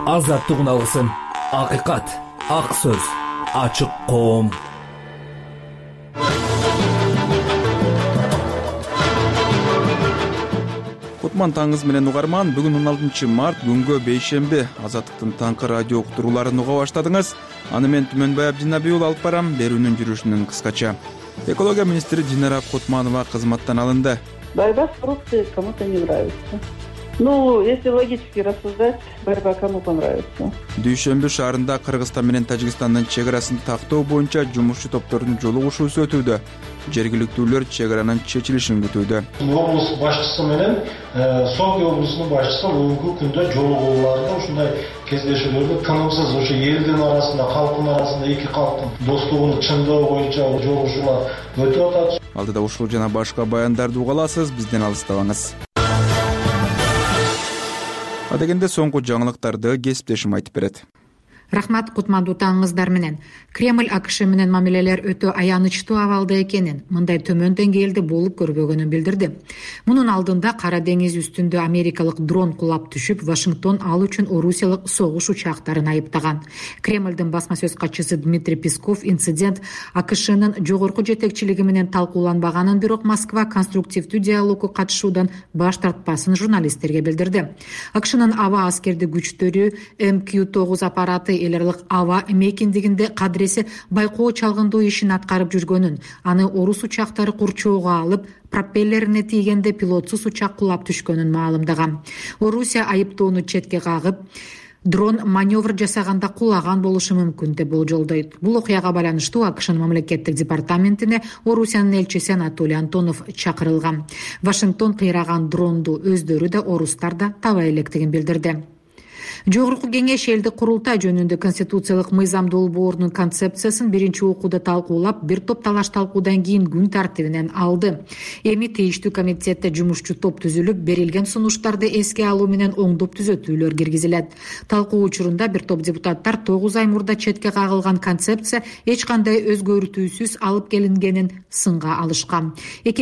азаттык алсын. Акыйкат, ак сөз, ачык коом. Кутман таңыз менен угарман. Бүгүн 16 март күнгө бейшемби. Азаттыктын таңкы радио уктурууларын уга баштадыңыз. Аны мен Түмөнбай Абдинабий уулу алып барам. Берүүнүн жүрүшүнөн кыскача. Экология министри Динара Кутманова кызматтан алынды. Борьба с коррупцией кому-то не нравится. Если логически рассуждать, борьба кому понравится. Дүйшөмбү шаарында Кыргызстан менен Тажикстандын чегарасын тактоо боюнча жумушчу топтордун жолугушуусу өтүүдө. Жергиликтүүлөр чегаранын чечилишин күтүүдө. Облус башчысы менен Сооки облусунун башчысы бүгүнкү күндө жолугууларда ушундай кездешүүлөрдө тынымсыз ошо элдин арасында, калктын арасында эки калктын достугун чыңдоо боюнча жолугушуулар өтүп атат. Алдыда ушул жана башка баяндарды угаласыз, бизден алыстабаңыз. Адегенде соңку жаңылыктарды кесиптешим айтып берет. Рахмат, кутмандуу таңыңыздар менен. Кремль АКШ менен мамилелер өтө аянычтуу абалда экенин, мындай төмөн деңгээлде болуп көрбөгөнүн билдирди. Мунун алдында Кара деңиз үстүндө америкалык дрон кулап түшүп, Вашингтон ал үчүн орусиялык согуш учактарын айыптаган. Кремльдин басма сөз катчысы Дмитрий Песков инцидент АКШнын жогорку жетекчилиги менен талкууланбаганын, бирок Москва конструктивдүү диалогко катышуудан баш тартпасын журналисттерге билдирди. АКШнын аба аскерди күчтөрү МК-9 аппараты эл аралык аба мейкиндигинде кадыресе байкоо чалгындоо ишин аткарып жүргөнүн, аны орус учактары курчоого алып, пропеллерине тийгенде пилотсуз учак кулап түшкөнүн маалымдаган. Орусия айыптоону четке кагып, дрон маневр жасаганда кулаган болушу мүмкүн деп болжолдойт. Бул окуяга байланыштуу АКШнын мамлекеттик департаментине Орусиянын элчиси Анатолий Антонов чакырылган. Вашингтон кыйраган дронду өздөрү да орустар да табай электигин билдирди. Жогорку кеңеш элдик курултай жөнүндө конституциялык мыйзам долбоорунун концепциясын биринчи окууда талкуулап, бир топ талаш талкуудан кийин күн тартибинен алды. Эми тийиштүү комитетте жумушчу топ түзүлүп, берилген сунуштарды эске алуу менен оңдоп түзөтүүлөр киргизилет. Талкуу учурунда бир топ депутаттар 9 ай мурда четке кагылган концепция эч кандай өзгөртүүсүз алып келингенин сынга алышкан.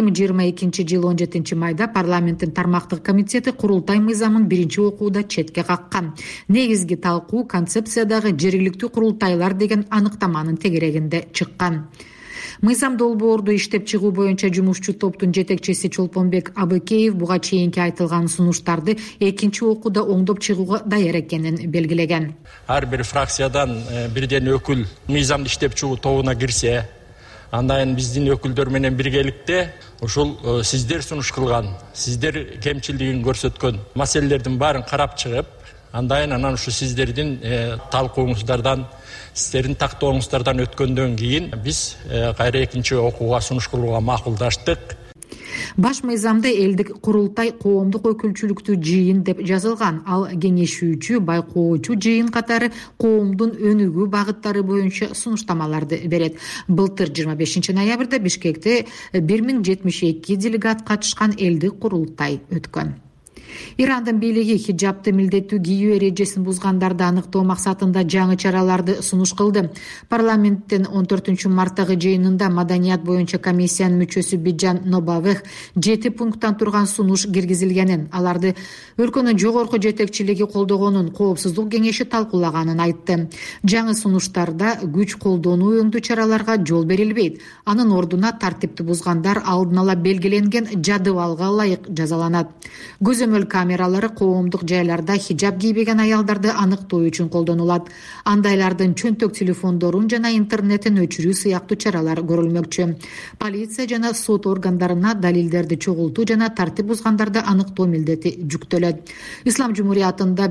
2022 жылы 17 майда парламенттин тармактык комитети курултай мыйзамын биринчи окууда четке каккан. Негизги талкуу концепциядагы жергиликтүү курултайлар деген аныктаманын тегерегинде чыккан. Мыйзам долбоорду иштеп чыгуу боюнча жумушчу топтун жетекчиси Чолпонбек Абыкеев буга чейинки айтылган сунуштарды экинчи окууда оңдоп чыгууга даяр экенин белгилеген. Ар бир фракциядан бирден өкүл мыйзамды иштеп чыгуу тобуна кирсе, андан биздин өкүлдөр менен биргеликте ушул сиздер сунуш кылган, сиздер кемчилдигин көрсөткөн маселелердин баарын карап чыгып, анан ушу сиздердин талкууңуздардан, сиздердин тактооңуздардан өткөндөн кийин биз кайра экинчи окууга сунуш кылууга макулдаштык. Баш мыйзамда элдик курултай коомдук өкүлчүлүктүү жыйын деп жазылган. Ал кеңешүүчү, байкоочу жыйын катары коомдун өнүгүү багыттары боюнча сунуштамаларды берет. Былтыр 25 ноябрда Бишкекте 1072 делегат катышкан элдик курултай өткөн. Ирандын бийлиги хиджабты милдеттүү кийүү эрежесин бузгандарды аныктоо максатында жаңы чараларды сунуш кылды. Парламенттин 14 марттагы жыйынында маданият боюнча комиссиянын мүчөсү Биджан Нобавех 7 пункттан турган сунуш киргизилгенин, аларды өлкөнүн жогорку жетекчилиги колдогонун Коопсуздук кеңеши талкуулаганын айтты. Жаңы сунуштарда күч колдонуу өңдүү чараларга жол берилбейт. Анын ордуна тартипти бузгандар алдын ала белгиленген жадыбалга ылайык жазаланат. Көзөмөл камералары коомдук жайларда хиджаб кийбеген аялдарды аныктоо үчүн колдонулат. Андайлардын чөнтөк телефондорун жана интернетин өчүрүү сыяктуу чаралар көрүлмөкчү. Полиция жана сот органдарына далилдерди чогултуу жана тартип бузгандарды аныктоо милдети жүктөлөт. Ислам жумуриятында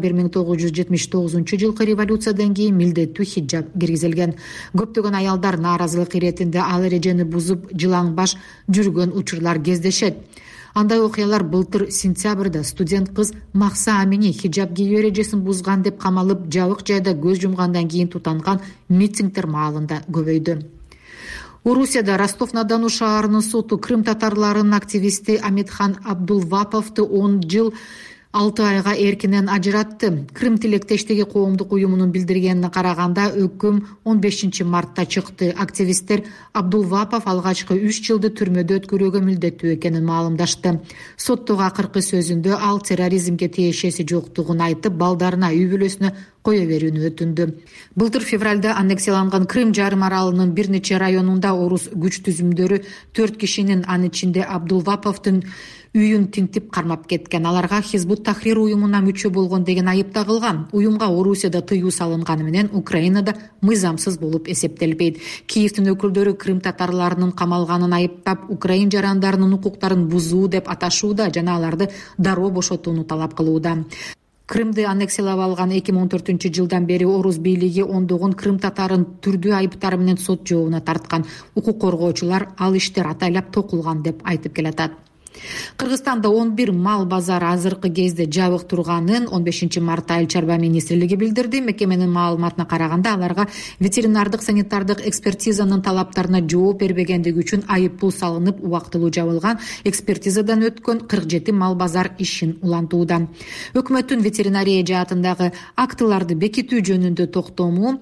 1979 жылкы революциядан кийин милдеттүү хиджаб киргизилген. Көптөгөн аялдар нааразылык иретинде ал эрежени бузуп жылаң баш жүргөн учурлар кездешет. Андай окуялар былтыр сентябрда студент кыз Махса Амини хиджаб кийүү эрежесин бузган деп камалып, жабык жайда көз жумгандан кийин тутанган митингдер маалында көбөйдү. Орусияда Ростов-на-Дону шаарынын соту Крым татарларынын активисти Амитхан Абдулваповду 10 жыл 6 айга эркинен ажыратты. Крым тилектештиги коомдук уюмунун билдиргенине караганда өкүм 15 мартта чыкты. Активисттер Абдулвапов алгачкы 3 жылды түрмөдө өткөрүүгө милдеттүү экенин маалымдашты. Соттогу акыркы сөзүндө ал терроризмге тиешеси жоктугун айтып, балдарына үй бүлөсүнө кое берүүнү өтүндү. Былтыр февралда аннексияланган Крым жарым аралынын бир нече районунда орус күч түзүмдөрү 4 кишинин, анын ичинде Абдулваповдун үйүн тинтип кармап кеткен. Аларга Хизбут Тахрир уюмуна мүчө болгон деген айып тагылган. Уюмга Орусияда тыюу салынганы менен Украинада мыйзамсыз болуп эсептелбейт. Киевдин өкүлдөрү Крым татарларынын камалганын айыптап, Украин жарандарынын укуктарын бузуу деп аташууда жана аларды дароо бошотууну талап кылууда. Крымды аннексиялап алган 2014 жылдан бери орус бийлиги ондогон крым татарын түрдүү айыптары менен сот жообуна тарткан. Укук коргоочулар ал иштер атайлап токулган деп айтып келатат. Кыргызстанда 11 мал базары азыркы кезде жабык турганын 15 мартта Айыл чарба министрлиги билдирди. Мекеменин маалыматына караганда, аларга ветеринардык санитардык экспертизанын талаптарына жооп бербегендиги үчүн айып пул салынып, убактылуу жабылган. Экспертизадан өткөн 47 мал базар ишин улантууда. Өкмөттүн ветеринария жаатындагы актыларды бекитүү жөнүндө токтому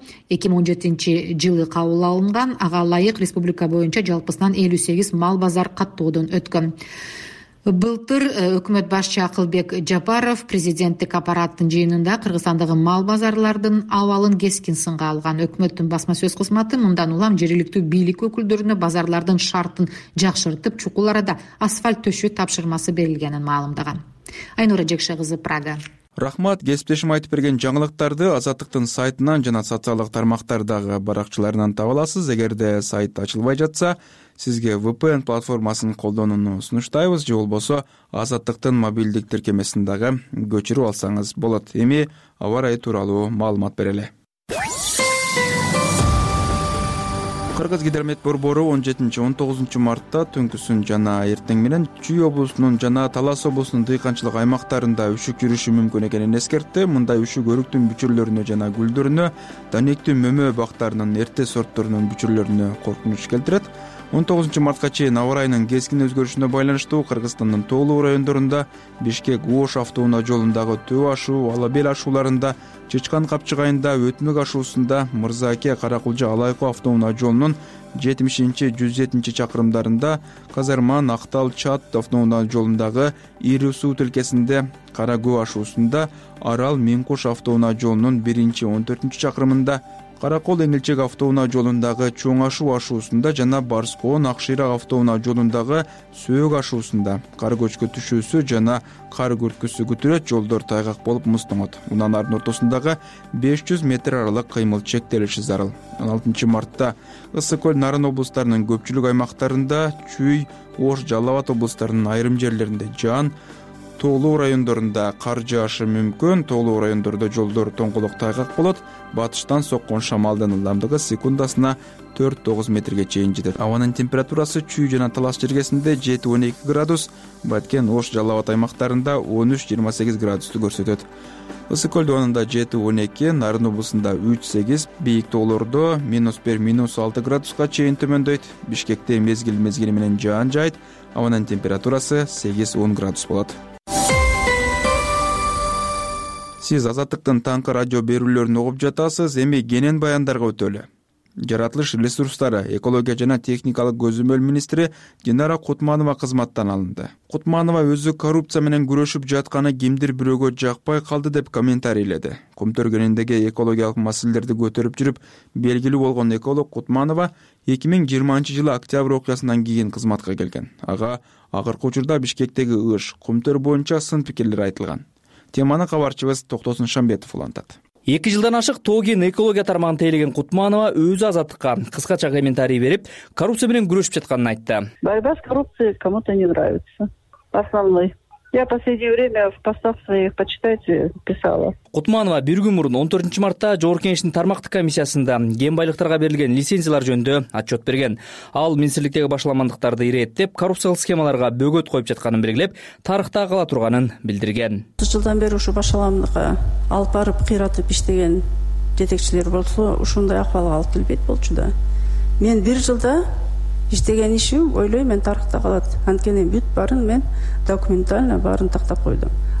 2017 жылы кабыл алынган. Ага ылайык республика боюнча жалпысынан 58 мал базар каттоодон өткөн. Былтыр өкмөт башчы Акылбек Жапаров президенттик аппараттын жыйынында Кыргызстандагы мал базарлардын абалын кескин сынга алган. Өкмөттүн басма сөз кызматы мындан улам жергиликтүү бийлик өкүлдөрүнө базарлардын шартын жакшыртып, чукул арада асфальт төшөө тапшырмасы берилгенин маалымдаган. Айнура Жекше кызы, Прага. Рахмат, кесиптешим айтып берген жаңылыктарды Азаттыктын сайтынан жана социалдык тармактардагы баракчаларынан таба аласыз. Эгерде сайт ачылбай жатса, сизге VPN платформасын колдонууну сунуштайбыз, же болбосо Азаттыктын мобилдик тиркемесин дагы көчүрүп алсаңыз болот. Эми аба ырайы тууралуу маалымат берели. Кыргыз Гидромет борбору 17-19 мартта түнкүсүн жана эртең менен Чүй облусунун жана Талас облусунун дыйканчылык аймактарында үшүк жүрүшү мүмкүн экенин эскертти. Мындай үшүк өрүктүн бүчүрлөрүнө жана гүлдөрүнө, данектүү мөмө бактарынын эрте сортторунун бүчүрлөрүнө коркунуч келтирет. 19 мартка чейин аба ырайынын кескин өзгөрүшүнө байланыштуу Кыргызстандын тоолуу райондорунда, Бишкек-Ош автоунаа жолундагы Төө ашуу, Алабел ашууларында, Чычкан Капчыгайында, Өтмөк ашуусунда, Мырзааке Каракулжа Алайкы автоунаа жолунун 70-107 чакырымдарында, Казарман Актал Чат автоунаа жолундагы Ири суу тилкесинде, Карагөө ашуусунда, Арал Минкуш автоунаа жолунун 1-14 чакырымында, Каракол Эңилчек автоунаа жолундагы Чоң ашуу ашуусунда жана Барскоон Акшыйрак автоунаа жолундагы Сөөк ашуусунда кар көчкө түшүүсү жана кар күрткүсү күтүлөт. Жолдор тайгак болуп муздоңот. Унаанардын ортосундагы 500 метр аралык кыймыл чектелиши зарыл. 16 мартта Ысык көл, Нарын облустарынын көпчүлүк аймактарында, Чүй, Ош, Жалал Абад облустарынын айрым жерлеринде жаан, тоолуу райондорунда кар жаашы мүмкүн. Тоолуу райондордо жолдор тоңголок тайгак болот. Батыштан соккон шамалдын ылдамдыгы секундасына 4-9 метрге чейин жетет. Абанын температурасы Чүй жана Талас жергесинде 7-12 градус, Баткен, Ош, Жалал Абад аймактарында 13-28 градусту көрсөтөт. Ысык көл дубанында 7-12, Нарын облусунда 3-8, бийик тоолордо -1-6 градуска чейин төмөндөйт. Бишкекте мезгил менен жаан жайт. Абанын температурасы 8-10 градус болот. Сиз Азаттыктын таңкы радио берүүлөрүн угуп жатасыз. Эми кенен баяндарга өтөлү. Жаратылыш ресурстары, экология жана техникалык көзөмөл министри Динара Кутманова кызматтан алынды. Кутманова өзү коррупция менен күрөшүп жатканы кимдир бирөөгө жакпай калды деп комментарийледи. Кум төргөнүндөгү экологиялык маселелерди көтөрүп жүрүп белгилүү болгон эколог Кутманова 2020 жылы октябрь окуясынан кийин кызматка келген. Ага акыркы учурда Бишкектеги ыш, Кумтөр боюнча сын пикирлер айтылган. Теманы кабарчыбыз Токтосун Шамбетов улантат. 2 жылдан ашык Тоген экология тармагын тейлеген Кутманова өзү Азаттыкка кыскача комментарий берип, коррупция менен күрөшүп жатканын айтты. Борьба с коррупцией кому-то не нравится. Основной. Я в последнее время в постах своих, почитайте, писала. Кутманова бир күн мурун 14 мартта Жогорку Кеңештин тармактык комиссиясында кен байлыктарга берилген лицензиялар жөнүндө отчет берген. Ал министрликтеги башаламандыктарды иреттеп, коррупциялык схемаларга бөгөт коюп жатканын белгилеп, тарыхта кала турганын билдирген. 30 жылдан бери ушу башаламандыкка алып барып кыйратып иштеген жетекчилер болсо, ушундай акыбалга алып келбейт болчу да. Мен бир жылда иштеген ишим ойлойм мен тарыхта калат. Анткени бүт барын мен документально барын тактап койдум.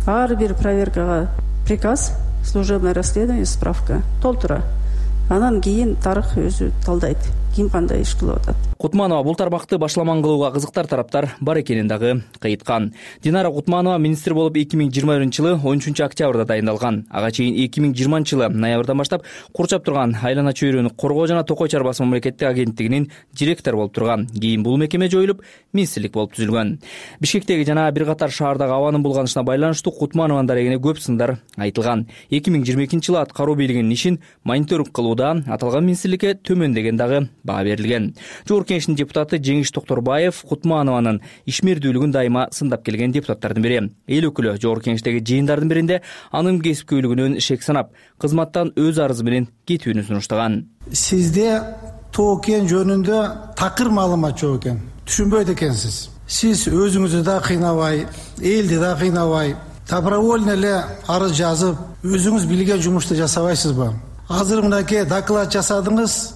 ар бир проверкага приказ, служебное расследование, справка толтура. Анан кийин тарых өзү талдайт, ким кандай иш кылып атат. Кутманова бул тармакты башламан кылууга кызыктар тараптар бар экенин дагы кыйыткан. Динара Кутманова министр болуп 2021-жылы 13 октябрда дайындалган. Ага чейин 2020-жылы ноябрдан баштап курчап турган айлана чөйрөнү коргоо жана токой чарбасы мамлекеттик агенттигинин директору болуп турган. Кийин бул мекеме жоюлуп, министрлик болуп түзүлгөн. Бишкектеги жана бир катар шаардагы абанын булганышына байланыштуу Кутманованын дарегине көп сындар айтылган. 2022-жылы аткаруу бийлигинин ишин мониторинг кылууда аталган министрликке төмөн дагы баа берилген. Жогорку Кеңештин депутаты Жеңиш Токторбаев Кутманованын ишмердүүлүгүн дайыма сындап келген депутаттардын бири. Эл өкүлү Жогорку Кеңештеги жыйындардын биринде анын кесипкөйлүгүнөн шек санап, кызматтан өз арызы менен кетүүнү сунуштаган. Сизде токен жөнүндө такыр маалымат жок экен. Түшүнбөйт экенсиз. Сиз өзүңүздү да кыйнабай, элди да кыйнабай, добровольно эле арыз жазып, өзүңүз билген жумушту жасабайсызбы? Азыр мынакей доклад жасадыңыз.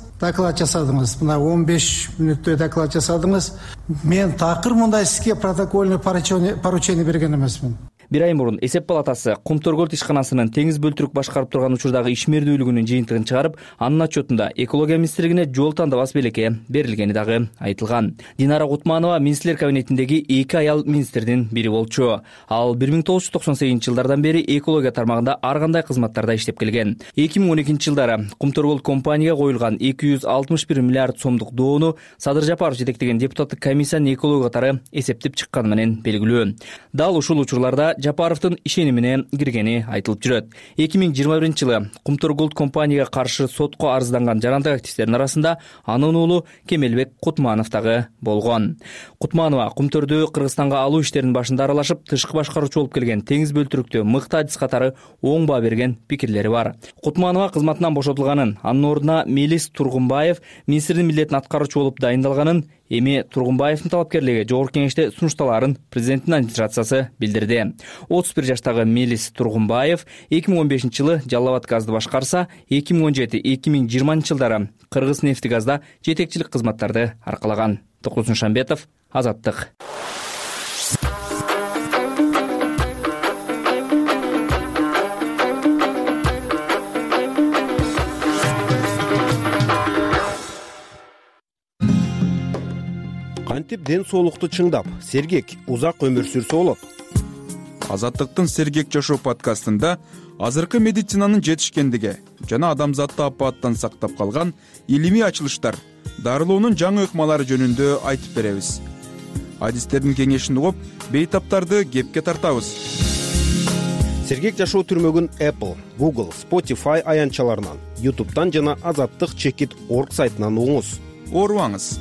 Мына 15 мүнөттөй доклад жасадыңыз. Мен такыр мындай сизге протокольный поручение берген эмесмин. Бир ай мурун эсеп палатасы Кумтөргөлд ишканасынын теңиз бөлтүрүк башкарып турган учурдагы ишмердүүлүгүнүн жыйынтыгын чыгарып, анын отчетунда экология министрлигине жол тандабас белекке берилгени дагы айтылган. Динара Кутманова министрлер кабинетиндеги 2 аял министрдин бири болчу. Ал 1998-жылдардан бери экология тармагында ар кандай кызматтарда иштеп келген. 2012-жылдары Кумтөргөлд компанияга коюлган 261 миллиард сомдук доону Садыр Жапаров жетектеген депутаттык комиссиянын экология катары эсептеп чыкканы менен белгилүү. Дал ушул учурларда Жапаровдун ишенимине киргени айтылып жүрөт. 2021-жылы Кумтөргөлд компанияга каршы сотко арызданган жарандык активистердин арасында анын уулу Кемелбек Кутманов дагы болгон. Кутманова Кумтөрдү Кыргызстанга алуу иштеринин башында аралашып, тышкы башкаруучу болуп келген теңиз бөлтүрүктө мыкты адис катары оң баа берген пикирлери бар. Кутманова кызматынан бошотулганын, анын ордуна Мелис Тургунбаев министрдин милдетин аткаруучу болуп дайындалганын, эми Тургунбаевдин талапкерлиги Жогорку Кеңеште сунушталарын президенттин администрациясы билдирди. 31 жаштагы Мелис Тургунбаев 2015-жылы Жалал Абад газды башкарса, 2017-2020 жылдары Кыргыз нефтигазда жетекчилик кызматтарды аркалаган. Токтосун Шамбетов, Азаттык. Кантип ден соолукту чыңдап, сергек, узак өмүр сүрсө болот? Азаттыктын Сергек жашоо подкастында азыркы медицинанын жетишкендиги жана адамзатты апааттан сактап калган илимий ачылыштар, дарылоонун жаңы ыкмалары жөнүндө айтып беребиз. Адистердин кеңешин угуп, бейтаптарды кепке тартабыз. Сергек жашоо түрмөгүн Apple, Google, Spotify аянтчаларынан, YouTube'дан жана azattik.org сайтынан угуңуз. Оорубаңыз.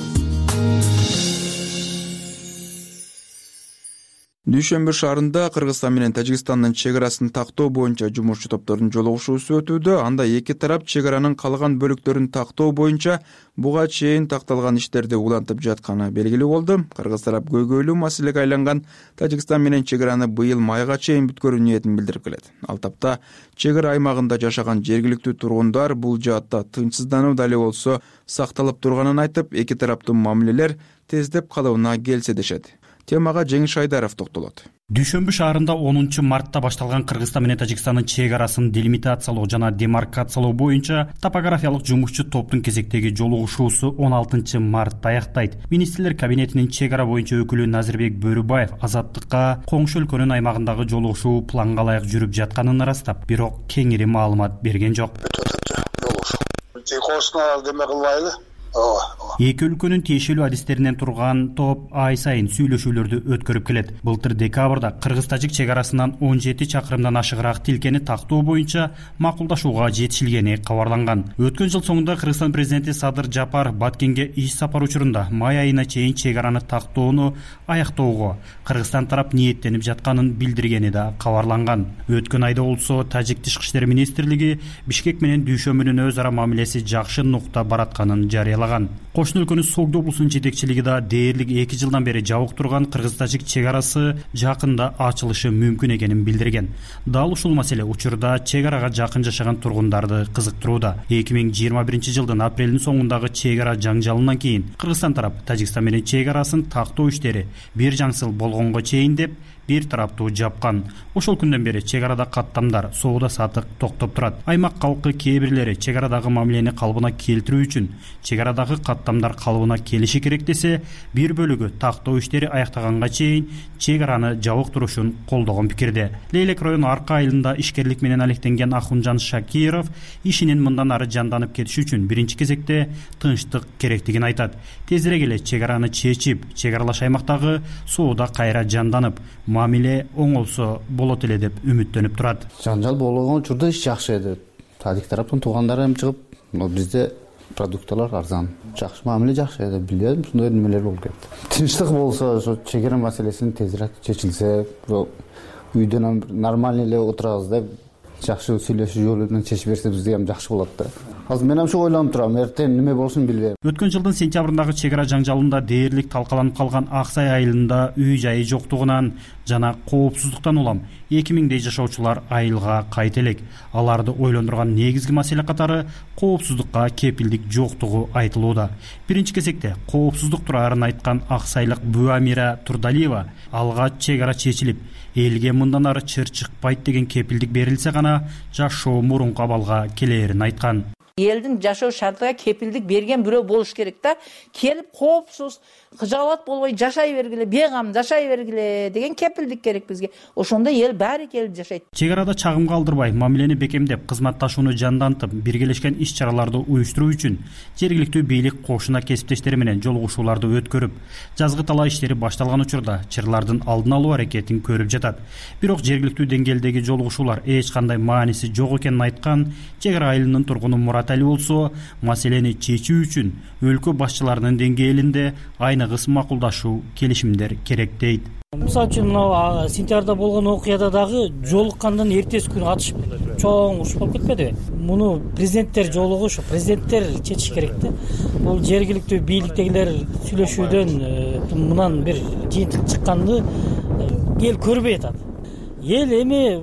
Дүйшөмбү шаарында Кыргызстан менен Тажикстандын чек арасын тактоо боюнча жумушчу топтордун жолугушуусу өтүүдө. Анда эки тарап чек аранын калган бөлүктөрүн тактоо боюнча буга чейин такталган иштерди улантып жатканы белгилүү болду. Кыргыз тарап көйгөйлүү маселеге айланган Тажикстан менен чек араны быйыл майга чейин бүткөрүү ниетин билдирип келет. Ал тапта чек ара аймагында жашаган жергиликтүү тургундар бул жаатта тынчсыздануу да эле болсо сакталып турганын айтып, эки тараптын мамилелер тездеп калыбына келсе дешет. Темага Жеңиш Айдаров токтолот. Дүйшөмбү шаарында 10 мартта башталган Кыргызстан менен Тажикстандын чек арасын делимитациялоо жана демаркациялоо боюнча топографиялык жумушчу топтун кезектеги жолугушуусу 16 мартта аяктайт. Министрлер кабинетинин чек ара боюнча өкүлү Назирбек Бөрүбаев Азаттыкка коңшу өлкөнүн аймагындагы жолугушуу планга ылайык жүрүп жатканын ырастап, бирок кеңири маалымат берген жок. Эки өлкөнүн тиешелүү адистеринен турган топ ай сайын сүйлөшүүлөрдү өткөрүп келет. Былтыр декабрда Кыргыз-Тажик чек арасынан 17 чакырымдан ашыгыраак тилкени тактоо боюнча макулдашууга жетишилгени кабарланган. Өткөн жыл соңунда Кыргызстан президенти Садыр Жапаров Баткенге иш сапар учурунда май айына чейин чек араны тактоону аяктоого Кыргызстан тарап ниеттенип жатканын билдиргени да кабарланган. Өткөн айда болсо Тажик тышкы иштер министрлиги Бишкек менен Дүйшөмбүнүн өз ара мамилеси жакшы нукта баратканын жарыялаган. Кошуна өлкөнүн Согду облусунун жетекчилиги да дээрлик 2 жылдан бери жабык турган Кыргыз-Тажик чек арасы жакында ачылышы мүмкүн экенин билдирген. Дал ушул маселе учурда чек арага жакын жашаган тургундарды кызыктырууда. 2021 жылдын апрелдин соңундагы чек ара жаңжалынан кийин Кыргызстан тарап Тажикстан менен чек арасын тактоо иштери бир жаңсыл болгонго чейин деп бир тараптуу жапкан. Ошол күндөн бери чек арада каттамдар, соода сатык токтоп турат. Аймак калкы кээ бирлери чек арадагы мамилени калыбына келтирүү үчүн чек арадагы каттамдар калыбына келиши керек десе, бир бөлүгү тактоо иштери аяктаганга чейин чек араны жабык турушун колдогон пикирде. Лейлек району Арка айылында ишкерлик менен алектенген Ахунжан Шакиров ишинин мындан ары жанданып кетиши үчүн биринчи кезекте тынчтык керектигин айтат. Тезирээк эле чек араны чечип, чек аралаш аймактагы соода кайра жанданып, мамиле оңолсо болот эле деп үмүттөнүп турат. Жанжал болгон учурда иш жакшы эди. Тадик тараптын туугандары эми чыгып, бизде продукталар арзан, жакшы мамиле жакшы эди. Билбедим, ушундай немелер болуп кетти. Тынчтык болсо, ошо чек ара маселесин тезирээк чечилсе, үйдөн нормально эле отурабыз деп жакшы сүйлөшүү жолу менен чечип берсе бизге ham жакшы болот да. Азыр мен ошо ойлонуп турам, эртең неме болушун билбейм. Өткөн жылдын сентябрындагы чек ара жаңжалында дээрлик талкаланып калган Аксай айылында үй жайы жоктугунан жана коопсуздуктан улам 2000дей жашоочулар айылга кайта элек. Аларды ойлондурган негизги маселе катары коопсуздукка кепилдик жоктугу айтылууда. Биринчи кезекте коопсуздук турарын айткан Аксайлык Буамира Турдалиева алга чек ара чечилип, элге мындан ары чыр чыкпайт деген кепилдик берилсе гана жашоо мурунку абалга келээрин айткан. Элдин жашоо шартына кепилдик берген бирөө болуш керек да. Келип коопсуз, кыжаалат болбой жашай бергиле, бегам жашай бергиле деген кепилдик керек бизге. Ошондо эл баары келип жашайт. Чек арада чагымга алдырбай, мамилени бекемдеп, кызматташууну жандантып, биргелешкен иш-чараларды уюштуруу үчүн жергиликтүү бийлик кошуна кесиптештери менен жолугушууларды өткөрүп, жазгы талаа иштери башталган учурда чырлардын алдын алуу аракетин көрүп жатат. Бирок жергиликтүү деңгээлдеги жолугушуулар эч кандай мааниси жок экенин айткан чек ара айылынын тургуну Мурат Али болсо, маселени чечүү үчүн өлкө башчыларынын деңгээлинде айныгыс макулдашуу, келишимдер керек дейт. Мисалы үчүн мына сентябрда болгон окуяда дагы жолуккандан эртеси күнү атышып чоң уруш болуп кетпедиби? Муну президенттер жолугу ушу президенттер чечиш керек да. Бул жергиликтүү бийликтегилер сүйлөшүүдөн мындан бир жыйынтык чыкканды эл көрбөй атат. Эл эми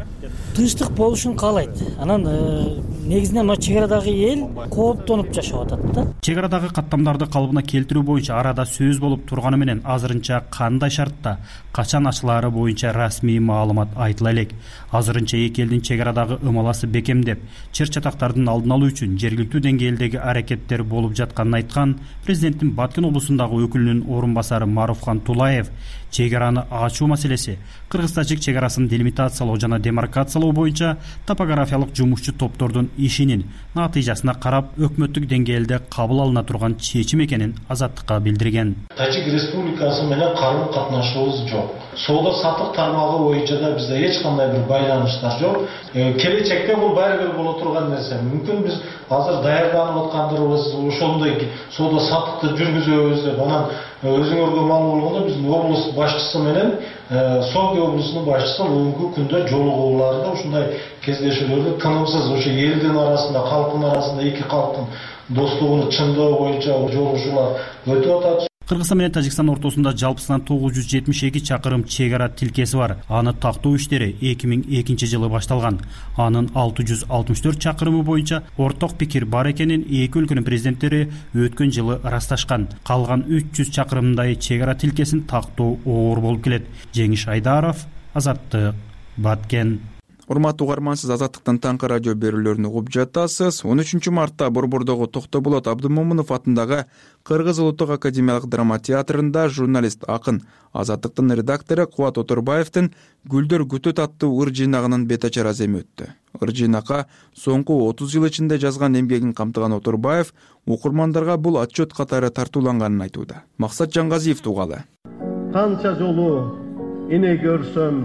тынчтык болушун каалайт. Анан негизинен мына чек арадагы эл кооптонуп жашап атат да. Чек арадагы каттамдарды калыбына келтирүү боюнча арада сөз болуп турганы менен азырынча кандай шартта, качан ачылаары боюнча расмий маалымат айтыла элек. Азырынча эки элдин чек арадагы ымаласы бекемдеп, чыр-чатактардын алдын алуу үчүн жергиликтүү деңгээлдеги аракеттер болуп жатканын айткан президенттин Баткен облусундагы өкүлүнүн орун басары Маруфхан Тулаев чек араны ачуу маселеси кыргыз-тажик чек арасын делимитациялоо жана демаркациялоо боюнча топографиялык жумушчу топтордун ишинин натыйжасына карап өкмөттүк деңгээлде кабыл алына турган чечим экенин Азаттыкка билдирген. Тажик Республикасы менен карым катнашуубуз жок. Соода сатык тармагы боюнча да бизде эч кандай бир байланыштар жок. Келечекте бул баары бир боло турган нерсе. Мүмкүн биз азыр даярданып аткандарыбыз ошондой соода сатыкты жүргүзөбүз деп анан өзүңөргө маалым болгондо биздин облус башчысы менен Согий облусунун башчысы бүгүнкү күндө жолугууларда ушундай кездешүүлөрдү тынымсыз ошо элдин арасында, калктын арасында эки калктын достугуну чыңдоо боюнча жолугушуулар өтүп атат. Кыргызстан менен Тажикстан ортосунда жалпысынан 972 чакырым чек ара тилкеси бар. Аны тактоо иштери 2002-жылы башталган. Анын 664 чакырымы боюнча орток пикир бар экенин эки өлкөнүн президенттери өткөн жылы ырасташкан. Калган 300 чакырымдай чек ара тилкесин тактоо оор болуп келет. Жеңиш Айдаров, Азаттык, Баткен. Урматтуу угарман, сиз Азаттыктын таңкы радио берүүлөрүн угуп жатасыз. 13 мартта Борбордогу Токтоболот Абдымомунов атындагы Кыргыз Улуттук академиялык драма театрында журналист, акын, Азаттыктын редактору Кубат Оторбаевдин Гүлдөр күтөт аттуу ыр жыйнагынын бет ачар аземи өттү. Ыр жыйнакка соңку 30 жыл ичинде жазган эмгегин камтыган Оторбаев окурмандарга бул отчет катары тартууланганын айтууда. Максат Жангазиев тугалы. Канча жолу эне көрсөм,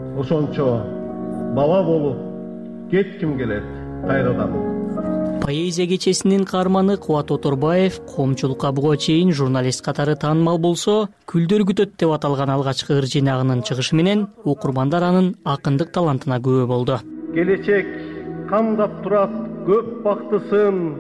ошончо бала болуп кетким келет кайрадан. Поэзия кечесинин каарманы Кубат Оторбаев коомчулукка буга чейин журналист катары таанымал болсо, Күлдөр күтөт деп аталган алгачкы ыр жыйнагынын чыгышы менен окурмандар анын акындык талантына күбө болду. Келечек камдап турат көп бактысын,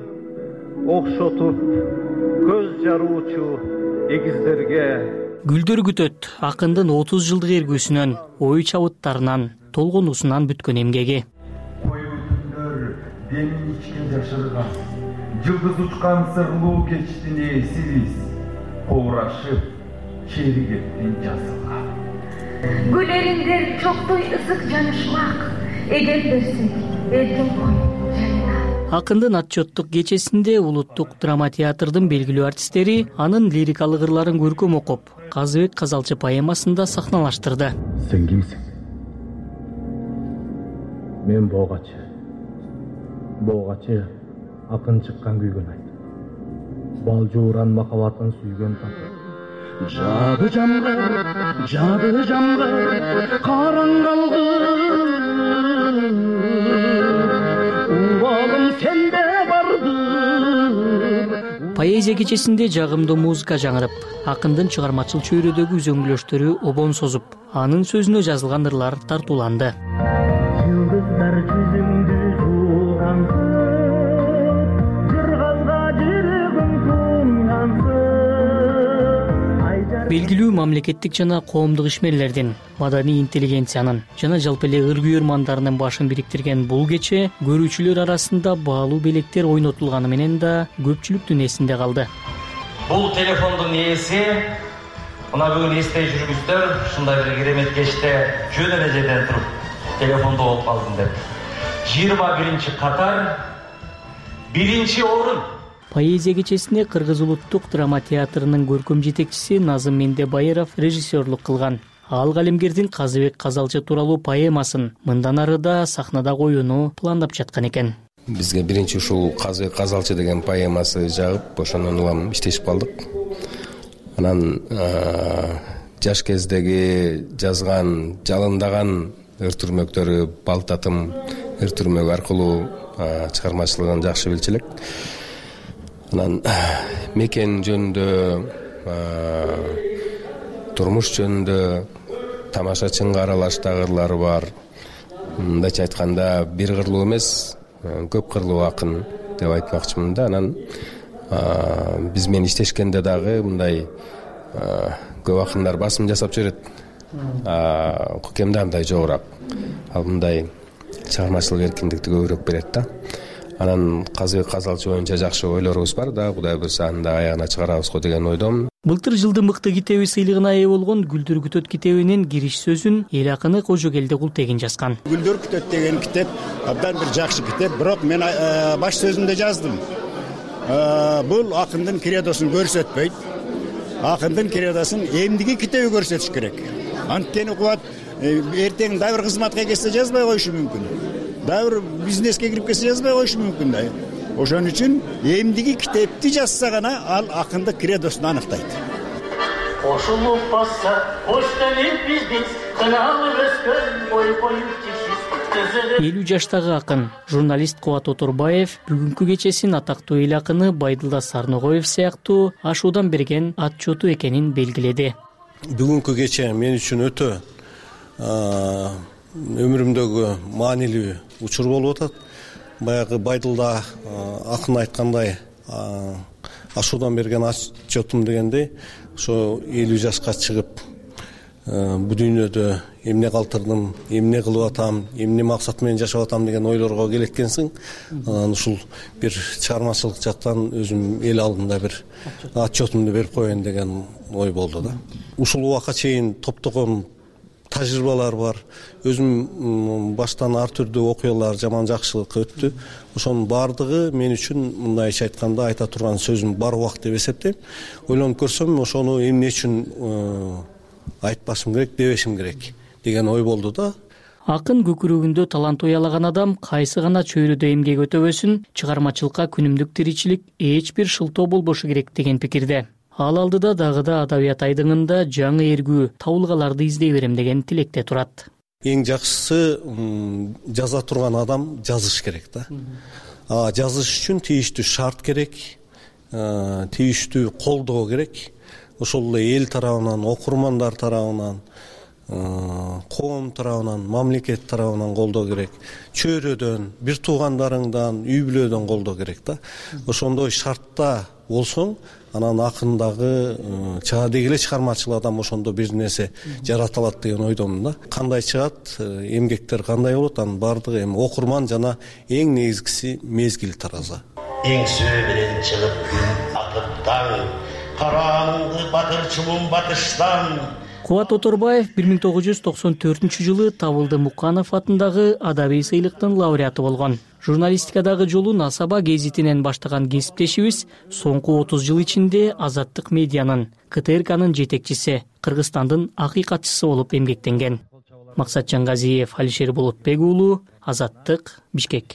окшотуп көз жаруучу эгиздерге. Күлдөр күтөт акындын 30 жылдык эргүүсүнөн, ой чабыттарынан, толгонуусунан бүткөн эмгеги. Коюу түндөр демин ичкен жашырган, жылдыз учкан сырлуу кечтин ээси биз, коурашып чери кеттин жазылган. Gülerinden çoktoy ısık canışmak. Eder dersek, elden koy. Акындын отчеттук кечесинде улуттук драма театрдын белгилүү артисттери анын лирикалык ырларын көркөм окуп, Казыбек Казалчы поэмасында сахналаштырды. Сен кимсиң? Мен Боогачы. Боогачы акын чыккан күйгөн айт. Бал жууран махабатын сүйгөн тапыр. Жабы жамгыр, караңгылгы. Поэзия кечесинде жагымдуу музыка жаңырып, акындын чыгармачыл чөйрөдөгү үзөңгүлөштөрү обон созуп, анын сөзүнө жазылган ырлар тартууланды. Жылдыздар жүзүңдү жуугансın, жыргалга жүрөгүң туңгансın. Белгилүү мамлекеттик жана коомдук ишмерлердин, маданий интеллигенциянын жана жалпы эле ыр күйөрмандарынын башын бириктирген бул кече көрүүчүлөр арасында баалуу белектер ойнотулганы менен да көпчүлүктүн эсинде калды. Бул телефондун ээси мына бүгүн эстей жүргүздөр ушундай бир керемет кечте жөн эле жерден туруп телефондо болуп калдым деп. 21 катар 1 орун. Поэзия кечесине Кыргыз улуттук драма театрынын көркөм жетекчиси Назым Мендебайыров режиссерлук кылган. Ал калемгердин Казыбек Казалчы тууралуу поэмасын мындан ары да сахнада коюуну пландап жаткан экен. Бизге биринчи ушул Казыбек Казалчы деген поэмасы жагып, ошондон улам иштешип калдык. Анан жаш кездеги жазган, жалындаган ыр түрмөктөрү Балтатым ыр түрмөк аркылуу чыгармачылыгын жакшы билчү элек. Анан мекен жөнүндө, турмуш жөнүндө тамашачынга аралаштагы ырлары бар. Мындайча айтканда бир кырлуу эмес, көп кырлуу акын деп айтмакчымын да. Анан биз менен иштешкенде дагы мындай көп акындар басым жасап жүрөт. Кукемде андай жогорак. Ал мындай чыгармачылык эркиндикти көбүрөөк берет да. Анан Казыбек Казалчы боюнча жакшы ойлорубуз бар да, Кудай буйрса анда аягына чыгарабыз го деген ойдомун. Былтыр жылдын мыкты китеби сыйлыгына ээ болгон Гүлдөр күтөт китебинин кириш сөзүн эл акыны Кожогелди Култегин жазган. Гүлдөр күтөт деген китеп абдан бир жакшы китеп, бирок мен баш сөзүндө жаздым. Бул акындын кредосун көрсөтпөйт. Акындын кредосун эмдиги китеби көрсөтүш керек. Анткени Кубат эртең дагы бир кызматка келсе жазбай коюшу мүмкүн. Дагы бир бизнеске кирип келсе жазбай коюшу мүмкүн да. Ошон үчүн эмдиги китепти жазса гана ал акындык кредосун аныктайт. Кошулуп басса, кош делип биздин кыналып өскөн бой тишиз. 50 жаштагы акын, журналист Кубат Оторбаев бүгүнкү кечесин атактуу эл акыны Байдылда Сарногоев сыяктуу ашуудан берген отчету экенин белгиледи. Бүгүнкү кече мен үчүн өтө өмүрүмдөгү маанилүү учур болуп атат. Баягы Байдылда акын айткандай ашуудан берген отчетум дегендей, ошо 50 жашка чыгып бул дүйнөдө эмне калтырдым, эмне кылып атам, эмне максат менен жашап атам деген ойлорго келеткенсиң. Ушул бир чыгармачылык жактан өзүм эл алдында бир отчетумду берип коеюн деген ой болду да. Ушул убакка чейин топтогон тажрыйбалар бар. Өзүм баштан ар түрдүү окуялар, жаман жакшылык өттү. Ошонун бардыгы мен үчүн мындайча айтканда айта турган сөзүм бар убак деп эсептейм. Ойлонуп көрсөм, ошону эмне үчүн айтпашым керек, дебешим керек деген ой болду да. Акын көкүрөгүндө талант уялаган адам кайсы гана чөйрөдө эмгек өтөбөсүн, чыгармачылыкка күнүмдүк тиричилик эч бир шылтоо болбошу керек деген пикирде. Ал алдыда дагы да адабият айдыңында жаңы эргүү, табылгаларды издей берем деген тилекте турат. Эң жакшысы жаза турган адам жазыш керек да. Жазыш үчүн тийиштүү шарт керек, тийиштүү колдоо керек. Ошол эле эл тарабынан, окурмандар тарабынан, коом тарабынан, мамлекет тарабынан колдоо керек. Чөйрөдөн, бир туугандарыңдан, үй бүлөдөн колдоо керек да. Ошондой шартта болсоң, анан акындагы чыгадеги эле чыгармачыл адам ошондо бир нерсе жарата алат деген ойдомун да. Кандай чыгат, эмгектер кандай болот, анын бардыгы эми окурман жана эң негизгиси мезгил тараза. Эң сөө менен чыгып күн атып таң, караңгы батырчумун батыштан, Кубат Оторбаев 1994-жылы Табылды Муканов атындагы адабий сыйлыктын лауреаты болгон. Журналистикадагы жолун Асаба гезитинен баштаган кесиптешибиз соңку 30 жыл ичинде Азаттык медианын, КТРКнын жетекчиси, Кыргызстандын акыйкатчысы болуп эмгектенген. Максат Жангазиев, Алишер Болотбек уулу, Азаттык, Бишкек.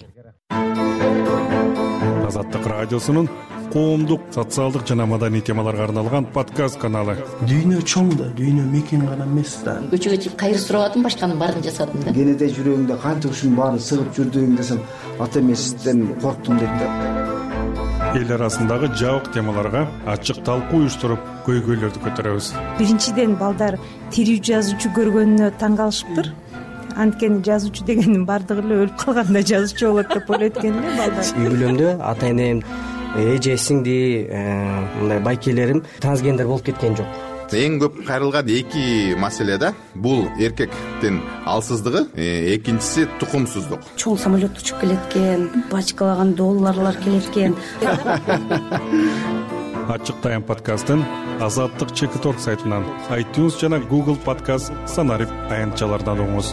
Азаттык радиосунун коомдук, социалдык жана маданий темаларга арналган подкаст каналы. Дүйнө чоң да, дүйнө мекен гана эмес да. Көчөгө чыгып кайыр сурабадым, башканын баарын жасадым да. Кенеде жүрөгүңдө канча ушунун баарын сыгып жүрдүң десем, ата эмесизден корктум дейт да. Эл арасындагы жабык темаларга ачык талкуу уюштуруп, көйгөйлөрдү көтөрөбүз. Биринчиден балдар тирүү жазуучу көргөнүнө таң калышыптыр. Анткени жазуучу дегендин бардыгы эле өлүп калганда жазуучу болот деп ойлойт экен эле балдар. Үй бүлөмдө ата энем, эже, сиңди, мындай байкелерим трансгендер болуп кеткен жок. Эң көп кайрылган эки маселе да. Бул эркектин алсыздыгы, экинчиси тукумсуздук. Чоң самолет учуп келет экен, бачкалаган долларлар келет экен. Ачык тайм подкастын Азаттык ЧК сайтынан, iTunes жана Google подкаст санарип аянтчалардан угуңуз.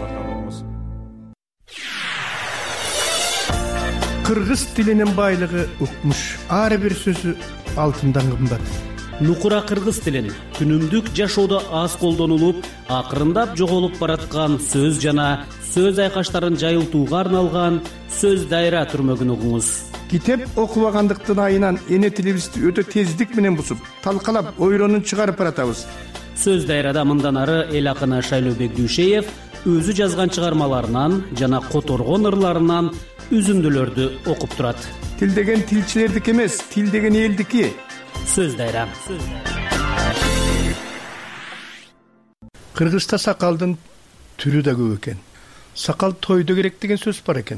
Кыргыз тилинин байлыгы укмуш. Ар бир сөзү алтындан кымбат. Нукура кыргыз тилин күнүмдүк жашоодо аз колдонулуп, акырындап жоголуп бараткан сөз жана сөз айкаштарын жайылтууга арналган сөз дайра түрмөгүн угуңуз. Китеп окубагандыктын айынан эне тилибизди өтө тездик менен бусуп, талкалап, ойронун чыгарып баратабыз. Сөз дайрада мындан ары эл акыны Шайлообек Дүйшеев өзү жазган чыгармаларынан жана которгон ырларынан үзүндүлөрдү окуп турат. Тил деген тилчилердики эмес, тил деген элдики. Сөз дайра. Кыргызда сакалдын түрү да көп экен. Сакал тойдо керек деген сөз бар экен.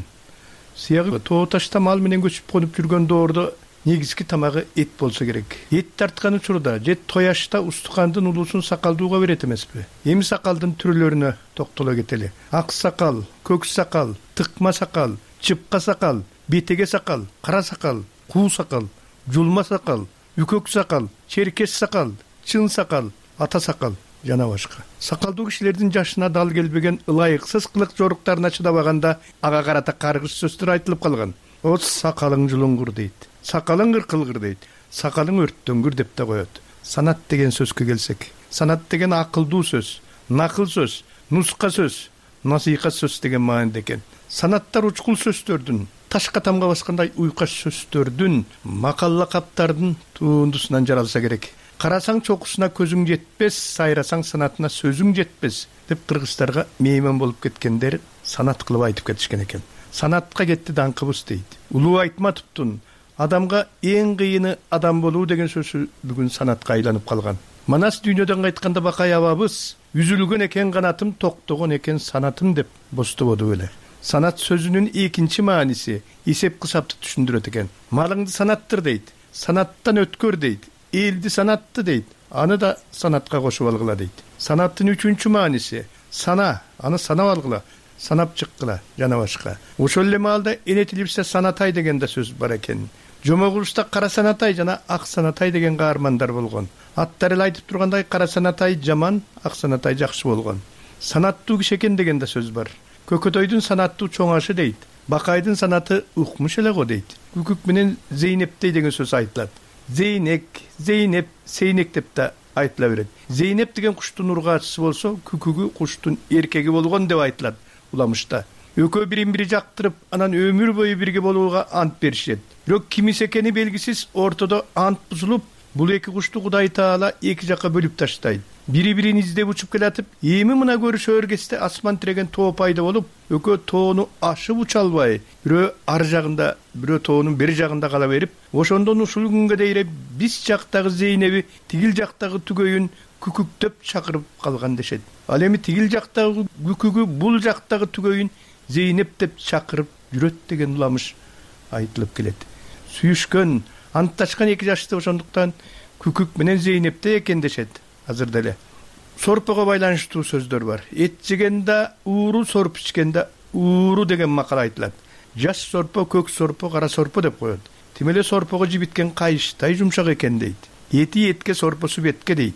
Сыягы тоо ташта мал менен көчүп конуп жүргөн доордо негизги тамагы эт болсо керек. Эт тарткан учурда же тояшта устукандын улуусун сакалдууга берет эмеспи? Эми сакалдын түрлөрүнө токтоло кетели. Ак сакал, көк сакал, тыкма сакал, чыпка сакал, бетеге сакал, кара сакал, куу сакал, жулма сакал, үкөк сакал, черкес сакал, чын сакал, ата сакал жана башка. Сакалдуу кишилердин жашына дал келбеген ылайыксыз кылык жоруктарына чыдабаганда ага карата каргыш сөздөр айтылып калган. О сакалың жулуңгур дейт. Сакалың ыркылгыр дейт. Сакалың өрттөнгүр деп да коет. Санат деген сөзгө келсек, санат деген акылдуу сөз, накыл сөз, нуска сөз, насыйкат сөз деген маанide экен. Санаттар учкул сөздөрдүн, ташка тамга баскандай уйкаш сөздөрдүн, макал лакаптардын туундусунан жаралса керек. Карасаң чокусуна көзүң жетпес, сайрасаң санатына сөзүң жетпес деп кыргыздарга мейман болуп кеткендер санат кылып айтып кетишкен экен. Санатка кетти даңкыбыз дейт. Улуу Айтматовдун адамга эң кыйыны адам болуу деген сөзү бүгүн санатка айланып калган. Манас дүйнөдөн кайтканда бакай абабыз үзүлгөн экен канатым, токтогон экен санатым деп бостободу эле. Санат сөзүнүн экинчи мааниси эсеп кысапты түшүндүрөт экен. Малыңды санаттыр дейт, санаттан өткөр дейт, элди санатты дейт, аны да санатка кошуп алгыла дейт. Санаттын үчүнчү мааниси сана, аны санап алгыла, санап чыккыла жана башка. Ошол эле маалда эне тилибизде санатай деген да сөз бар экен. Жомогулушта кара санатай жана ак санатай деген каармандар болгон. Аттар эле айтып тургандай кара санатай жаман, ак санатай жакшы болгон. Санаттуу киши экен деген да сөз бар. Көкөтөйдүн санаттуу чоң ашы дейт. Бакайдын санаты укмуш эле го дейт. Күкүк менен Зейнептей деген сөз айтылат. Зейнек, Зейнеп, Сейнек деп да айтыла берет. Зейнеп деген куштун ургаачысы болсо, күкүгү куштун эркеги болгон деп айтылат уламышта. Экөө бирин-бири жактырып, анан өмүр бою бирге болууга ант беришет. Бирок кимис экени белгисиз ортодо ант бузулуп, бул эки кушту Кудай Таала эки жакка бөлүп таштайт. Бири-бирин издеп учуп келатып, эми мына көрүшөр кезде асман тиреген тоо пайда болуп, экөө тоону ашып уча албай, бирөө ар жагында, бирөө тоонун бери жагында кала берип, ошондон ушул күнгө дейре биз жактагы Зейнеби, тигил жактагы Түгөйүн күкүктөп чакырып калган дешет. Ал эми тигил жактагы күкүгү бул жактагы Түгөйүн Зейнеп деп чакырып жүрөт деген уламыш айтылып келет. Сүйүшкөн, антташкан эки жашты ошондуктан күкүк менен Зейнепте экен дешет. Азыр деле сорпого байланыштуу сөздөр бар. Эт жегенде ууру, сорп ичкенде ууру деген макал айтылат. Жаш сорпо, көк сорпо, кара сорпо деп коет. Тим эле сорпого жибиткен кайыштай жумшак экен дейт. Эти этке, сорпосу бетке дейт.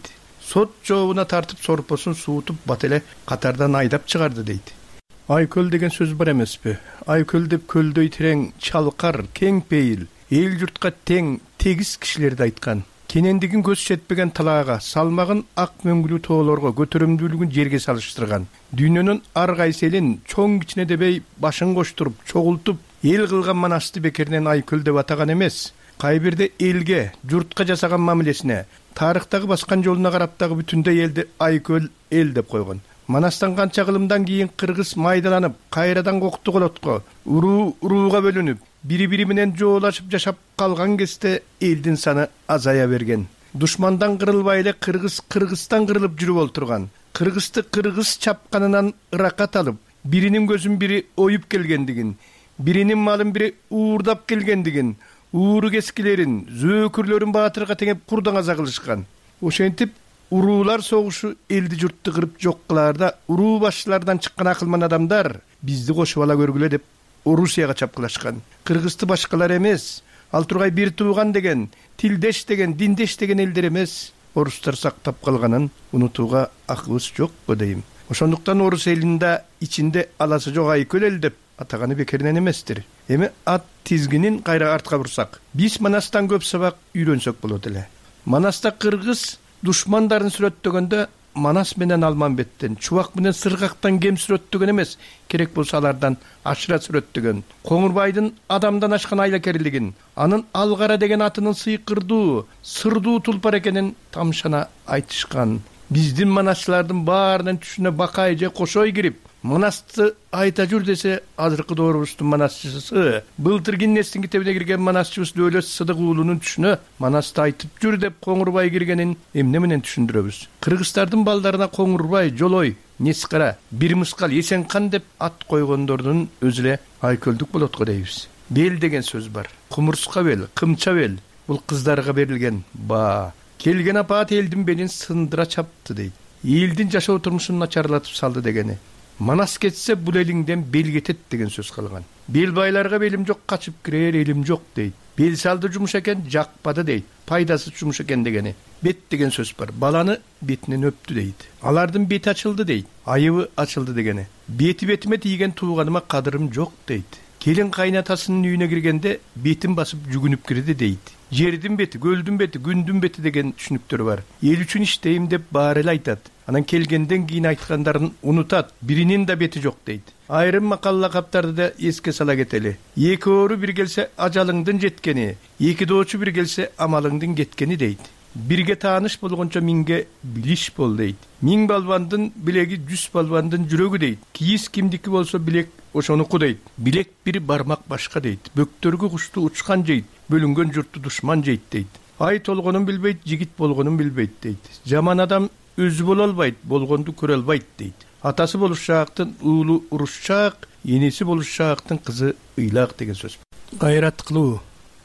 сот жообуна тартып сорпосун суутуп бат эле катардан айдап чыгарды дейт. Айкөл деген сөз бар эмеспи? Айкөл деп көлдөй терең, чалкар, кең пейил, эл журтка тең, тегиз кишилерди айткан. Кенендигин көз жетпеген талаага, салмагын ак мөңгүлүү тоолорго, көтөрүмдүүлүгүн жерге салыштырган. Дүйнөнүн ар кайсы элин чоң кичине дебей башын коштуруп, чогултуп, эл кылган манасты бекеринен Айкөл деп атаган эмес. Кай бирде элге, журтка жасаган мамилесине, тарыхтагы баскан жолуна карап дагы бүтүндөй элди Айкөл эл деп койгон. Манастан канча кылымдан кийин кыргыз майдаланып, кайрадан кокту колотко, урууга бөлүнүп, бири-бири менен жоолашып жашап калган кезде элдин саны азая берген. Душмандан кырылбай эле Кыргызстан кырылып жүрүп олтурган. Кыргызды кыргыз чапканынан ыракат алып, биринин көзүн бири оюп келгендигин, биринин малын бири уурдап келгендигин, ууру кескилерин, зөөкүрлөрүн баатырга теңеп курдаңаза кылышкан. Ошентип уруулар согушу элди журтты кырып жок кылаарда уруу башчылардан чыккан акылман адамдар бизди кошуп ала көргүлө деп Орусияга чапкылашкан. Кыргызды башкалар эмес, ал тургай бир тууган деген, тилдеш деген, диндеш деген элдер эмес, орустар сактап калганын унутууга акыбыз жокпу дейм. Ошондуктан орус элинде ичинде аласы жок Айкөл эл деп атаганы бекеринен эместир. Эми ат тизгинин кайра артка бурсак, биз Манастан көп сабак үйрөнсөк болот эле. Манаста кыргыз душмандарын сүрөттөгөндө Манас менен Алманбеттен, Чубак менен Сыргактан кем сүрөттөгөн эмес, керек болсо алардан ашыра сүрөттөгөн. Коңурбайдын адамдан ашкан айлакерлигин, анын Алгара деген атынын сыйкырдуу, сырдуу тулпар экенин тамшана айтышкан. Биздин манасчылардын баарынын түшүнө бакай же кошой кирип, Манасты айта жүр десе, азыркы доорубуздун манасчысы, былтыр Гиннестин китебине кирген манасчыбыз Дөөлөт Сыдык уулунун түшүнө Манасты айтып жүр деп Коңурбай киргенин эмне менен түшүндүрөбүз? Кыргыздардын балдарына Коңурбай, Жолой, Нескара, Бир Мыскал, Эсенкан деп ат койгондордун өзү эле Айкөлдүк болот го дейбиз. Бел деген сөз бар. Кумурска бел, кымча бел. Бул кыздарга берилген ба. Келген апаат элдин белин сындыра чапты дейт. Элдин жашоо турмушун начарлатып салды дегени. Манас кетсе бул элиңден бел кетет деген сөз калган. Бел байларга белим жок, качып кирер элим жок дейт. Бел салды жумуш экен, жакпады дейт. Пайдасы жумуш экен дегени. Бет деген сөз бар. Баланы бетинен өптү дейт. Алардын бети ачылды дейт. Айыбы ачылды дегени. Бетиме тийген тууганыма кадырым жок дейт. Келин кайнатасынын үйүнө киргенде бетин басып жүгүнүп кирди дейт. Жердин бети, көлдүн бети, күндүн бети деген түшүнүктөр бар. Эл үчүн иштейм деп баары эле айтат. Анан келгенден кийин айткандарын унутат. Биринин да бети жок дейт. Айрым макал лакаптарды да эске сала кетели. Эки оору бир келсе ажалыңдын жеткени, эки доочу бир келсе амалыңдын кеткени дейт. Бирге тааныш болгончо миңге билиш бол дейт. Миң балбандын билеги 100 балбандын жүрөгү дейт. Кийиз кимдики болсо билек ошонуку дейт. Билек бир бармак башка дейт. Бөктөргө кушту учкан жейт. Бөлүнгөн журтту душман жейт дейт. Ай толгонун билбейт, жигит болгонун билбейт дейт. Жаман адам өзү боло албайт, болгонду көрө албайт дейт. Атасы болушчаактын уулу урушчаак, энеси болушчаактын кызы ыйлак деген сөз. Кайрат кылуу,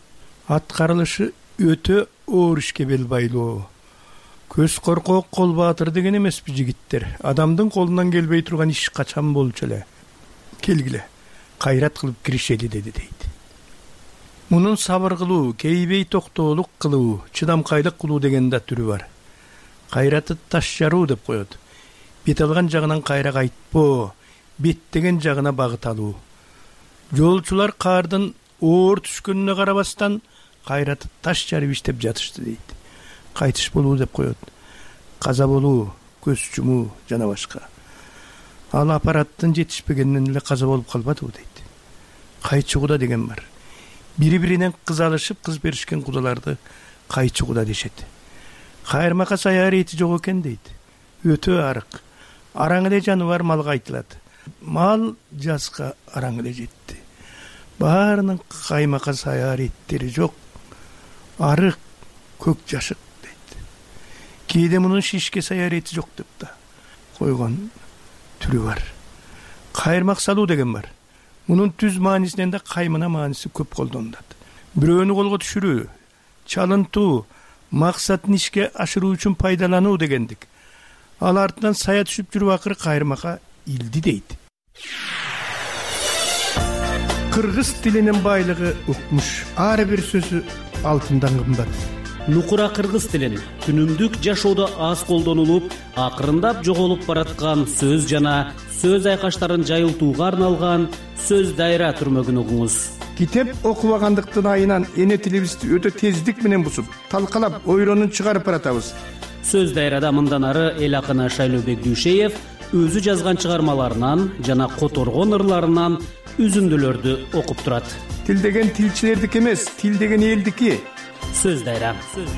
аткарылышы өтө оор ишке бел байлоо. Көз коркок, кол баатыр деген эмеспи жигиттер. Адамдын колунан келбей турган иш качан болчу эле. Келгиле, кайрат кылып киришели деди дейт. Мунун сабыр кылуу, кейбей токтоолук кылуу, чыдамкайлык кылуу деген да түрү бар. Кайраты таш жаруу деп коет. Бет алган жагынан кайра кайтпоо, беттеген жагына багыт алуу. Жолчулар кардын оор түшкөнүнө карабастан кайраты таш жарып иштеп жатышты дейт. Кайтыш болуу деп коет. Каза болуу, көз жумуу жана башка. Ал аппараттын жетишпегенинен эле каза болуп калбадыбы дейт. Кайчы куда деген бар. Бири-биринен кыз алышып, кыз беришкен кудаларды кайчы куда дешет. Кайырмакка саяр эти жок экен дейт. Өтө арык. Араң эле жаны бар малга айтылат. Мал жазга араң эле жетти. Баарынын каймакка саяр эттери жок. Арык, көк жашык дейт. Кээде мунун шишке саяр эти жок деп да койгон түрү бар. Кайырмак салуу деген бар. Мунун түз маанисинен да каймана мааниси көп колдонулат. Бирөөнү колго түшүрүү, чалынтуу, максатын ишке ашыруу үчүн пайдалануу дегендик. Ал артынан сая түшүп жүрүп акыры кайырмакка илди дейт. Кыргыз тилинин байлыгы укмуш. Ар бир сөзү алтындан кымбат. нукура кыргыз тилин күнүмдүк жашоодо аз колдонулуп, акырындап жоголуп бараткан сөз жана сөз айкаштарын жайылтууга арналган сөз дайра түрмөгүн угуңуз. китеп окубагандыктын айынан эне тилибизди өтө тездик менен бузуп, талкалап, ойронун чыгарып баратабыз. Сөз дайрада мындан ары эл акыны Шайлообек Дүйшеев өзү жазган чыгармаларынан жана которгон ырларынан үзүндүлөрдү окуп турат. Тил деген тилчилердики эмес, тил деген элдики. Сөз дайра.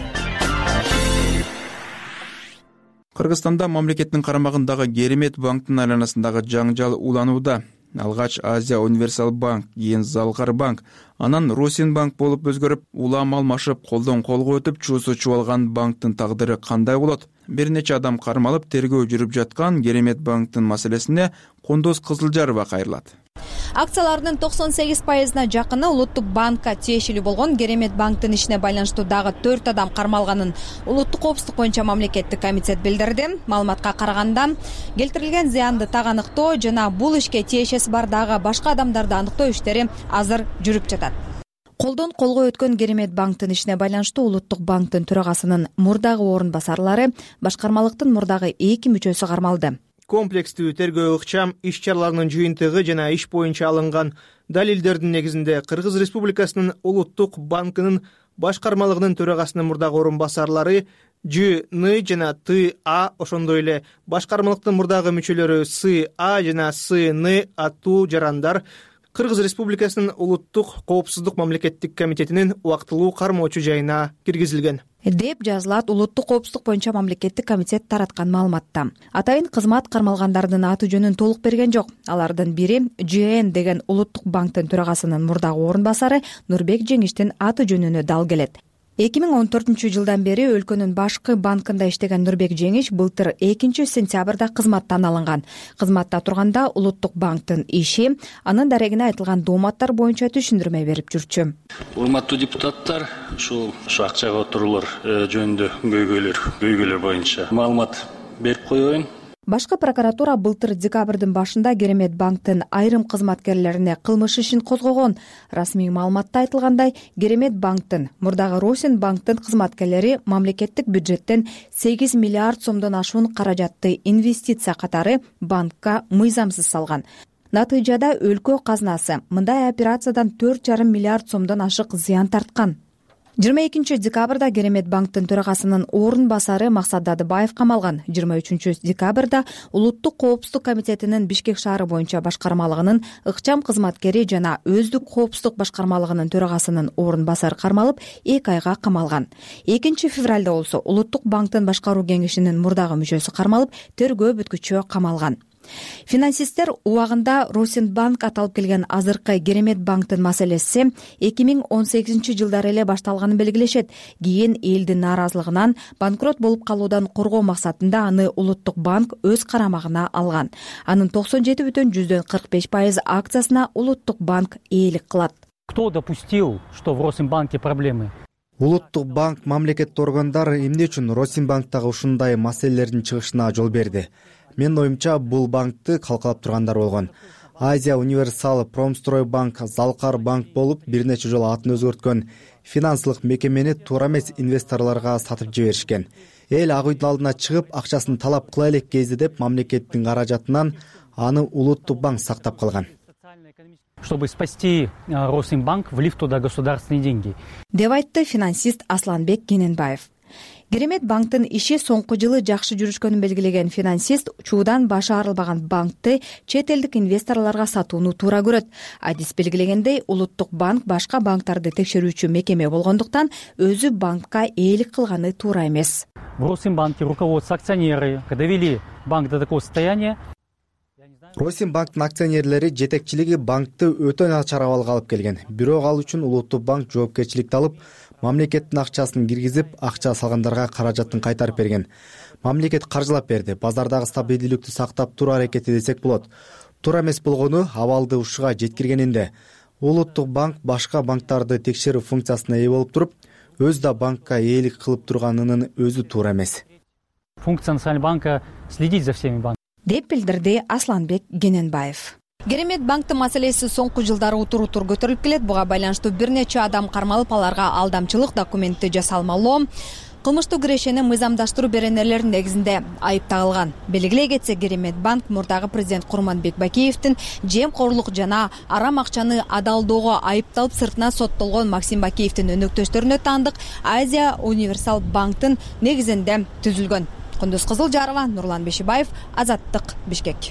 Кыргызстанда мамлекеттин карамагындагы Керемет банктын айланасындагы жаңжал уланууда. Алгач Азия Универсал банк, кийин Залкар банк, анан Росинбанк болуп өзгөрүп, улам алмашып, колдон колго өтүп, чуусу чубалган банктын тагдыры кандай болот? Бир нече адам кармалып, тергөө жүрүп жаткан Керемет банктын маселесине Кондоз Кызылжарова кайрылат. Акцияларынын 98%-на жакыны улуттук банкка тиешелүү болгон Керемет банктын ишине байланыштуу дагы 4 адам кармалганын улуттук коопсуздук боюнча мамлекеттик комитет билдирди. Маалыматка караганда, келтирилген зыянды так аныктоо жана бул ишке тиешеси бар дагы башка адамдарды аныктоо иштери азыр жүрүп жатат. Колдон колго өткөн Керемет банктын ишине байланыштуу улуттук банктын төрагасынын мурдагы орун басарлары, башкармалыктын мурдагы 2 мүчөсү кармалды. Комплекстүү тергөө ыкчам иш чараларынын жыйынтыгы жана иш боюнча алынган далилдердин негизинде Кыргыз Республикасынын улуттук банкынын башкармалыгынын төрагасынын мурдагы орун басарлары Ж.Н. жана Т.А. ошондой эле башкармалыктын мурдагы мүчөлөрү С.А. жана С.Н. аттуу жарандар Кыргыз Республикасынын улуттук коопсуздук мамлекеттик комитетинин убактылуу кармоочу жайына киргизилген деп жазылат улуттук коопсуздук боюнча мамлекеттик комитет тараткан маалыматта. Атайын кызмат кармалгандардын аты жөнүн толук берген жок. Алардын бири Ж.Н. деген улуттук банктын төрагасынын мурдагы орун басары Нурбек Жеңиштин аты жөнүнө дал келет. 2014-жылдан бери өлкөнүн башкы банкында иштеген Нурбек Жеңиш былтыр 2-сентябрда кызматтан алынган. Кызматта турганда улуттук банктын иши, анын дарегине айтылган дооматтар боюнча түшүндүрмө берип жүрчү. Урматтуу депутаттар, ушул акчага отуруулар жөнүндө көйгөйлөр боюнча маалымат берип коеюн. Башкы прокуратура былтыр декабрдын башында Керемет банктын айрым кызматкерлерине кылмыш ишин козгогон. Расмий маалыматта айтылгандай, Керемет банктын мурдагы Росинбанктын кызматкерлери мамлекеттик бюджеттен 8 миллиард сомдон ашуун каражатты инвестиция катары банкка мыйзамсыз салган. Натыйжада өлкө казнасы мындай операциядан 4,5 миллиард сомдон ашык зыян тарткан. 22-декабрда Керемет банктын төрагасынын орун басары Максат Дадыбаев камалган. 23-декабрда улуттук коопсуздук комитетинин Бишкек шаары боюнча башкармалыгынын ыкчам кызматкери жана өздүк коопсуздук башкармалыгынын төрагасынын орун басары кармалып 2 айга камалган. 2-февралда болсо улуттук банктын башкаруу кеңешинин мурдагы мүчөсү кармалып, тергөө бүткүчү камалган. Финансисттер убагында Росинбанк аталып келген азыркы Керемет банктын маселеси 2018-жылдары эле башталганын белгилешет. Кийин элдин нааразылыгынан банкрот болуп калуудан коргоо максатында аны улуттук банк өз карамагына алган. Анын 97,45% акциясына улуттук банк ээлик кылат. Кто допустил, что в Росинбанке проблемы? Улуттук банк мамлекеттик органдар эмне үчүн Росинбанктагы ушундай маселелердин чыгышына жол берди? Мен оюмча бул банкты калкалап тургандар болгон. Азия Универсал, Промстройбанк, Залкар банк болуп бир нече жолу атын өзгөрткөн финансылык мекемени туура эмес инвесторлорго сатып жиберишкен. Эл ак үйдүн алдына чыгып акчасын талап кыла элек кезде деп мамлекеттин каражатынан аны улуттук банк сактап калган. Чтобы спасти Росинбанк, влив туда государственные деньги. Деп айтты финансист Асланбек Кененбаев. Керемет банктын иши соңку жылы жакшы жүрүшкөнүн белгилеген финансист чуудан башы арылбаган банкты чет элдик инвесторлорго сатууну туура көрөт. Адис белгилегендей, улуттук банк башка банктарды текшерүүчү мекеме болгондуктан өзү банкка ээлик кылганы туура эмес. В Росинбанке руководство, акционеры довели банк до такого состояния. Росинбанктын акционерлери жетекчилиги банкты өтө начар абалга алып келген. Бирок ал үчүн улуттук банк жоопкерчиликти алып, мамлекеттин акчасын киргизип, акча салгандарга каражатын кайтарып берген. Мамлекет каржылап берди. Базардагы стабилдүүлүктү сактап туруу аракети десек болот. Туура эмес болгону абалды ушуга жеткиргенинде. Улуттук банк башка банктарды текшерүү функциясына ээ болуп туруп, өз да банкка ээлик кылып турганынын өзү туура эмес. Функция Национального банка следить за всеми банками. Деп билдирди Асланбек Кененбаев. Керемет банктын маселеси соңку жылдары утур көтөрүлүп келет. Буга байланыштуу бир нече адам кармалып, аларга алдамчылык документи жасалмалоо, кылмыштуу кирешени мыйзамдаштыруу беренелеринин негизинде айып тагылган. Белгилей кетсек, Керемет банк мурдагы президент Курманбек Бакиевдин жемкорлук жана арам акчаны адалдоого айыпталып сыртынан соттолгон Максим Бакиевдин өнөктөштөрүнө таандык Азия Универсал банктын негизинде түзүлгөн. Кундуз Кызылжарова, Нурлан Бешибаев, Азаттык, Бишкек.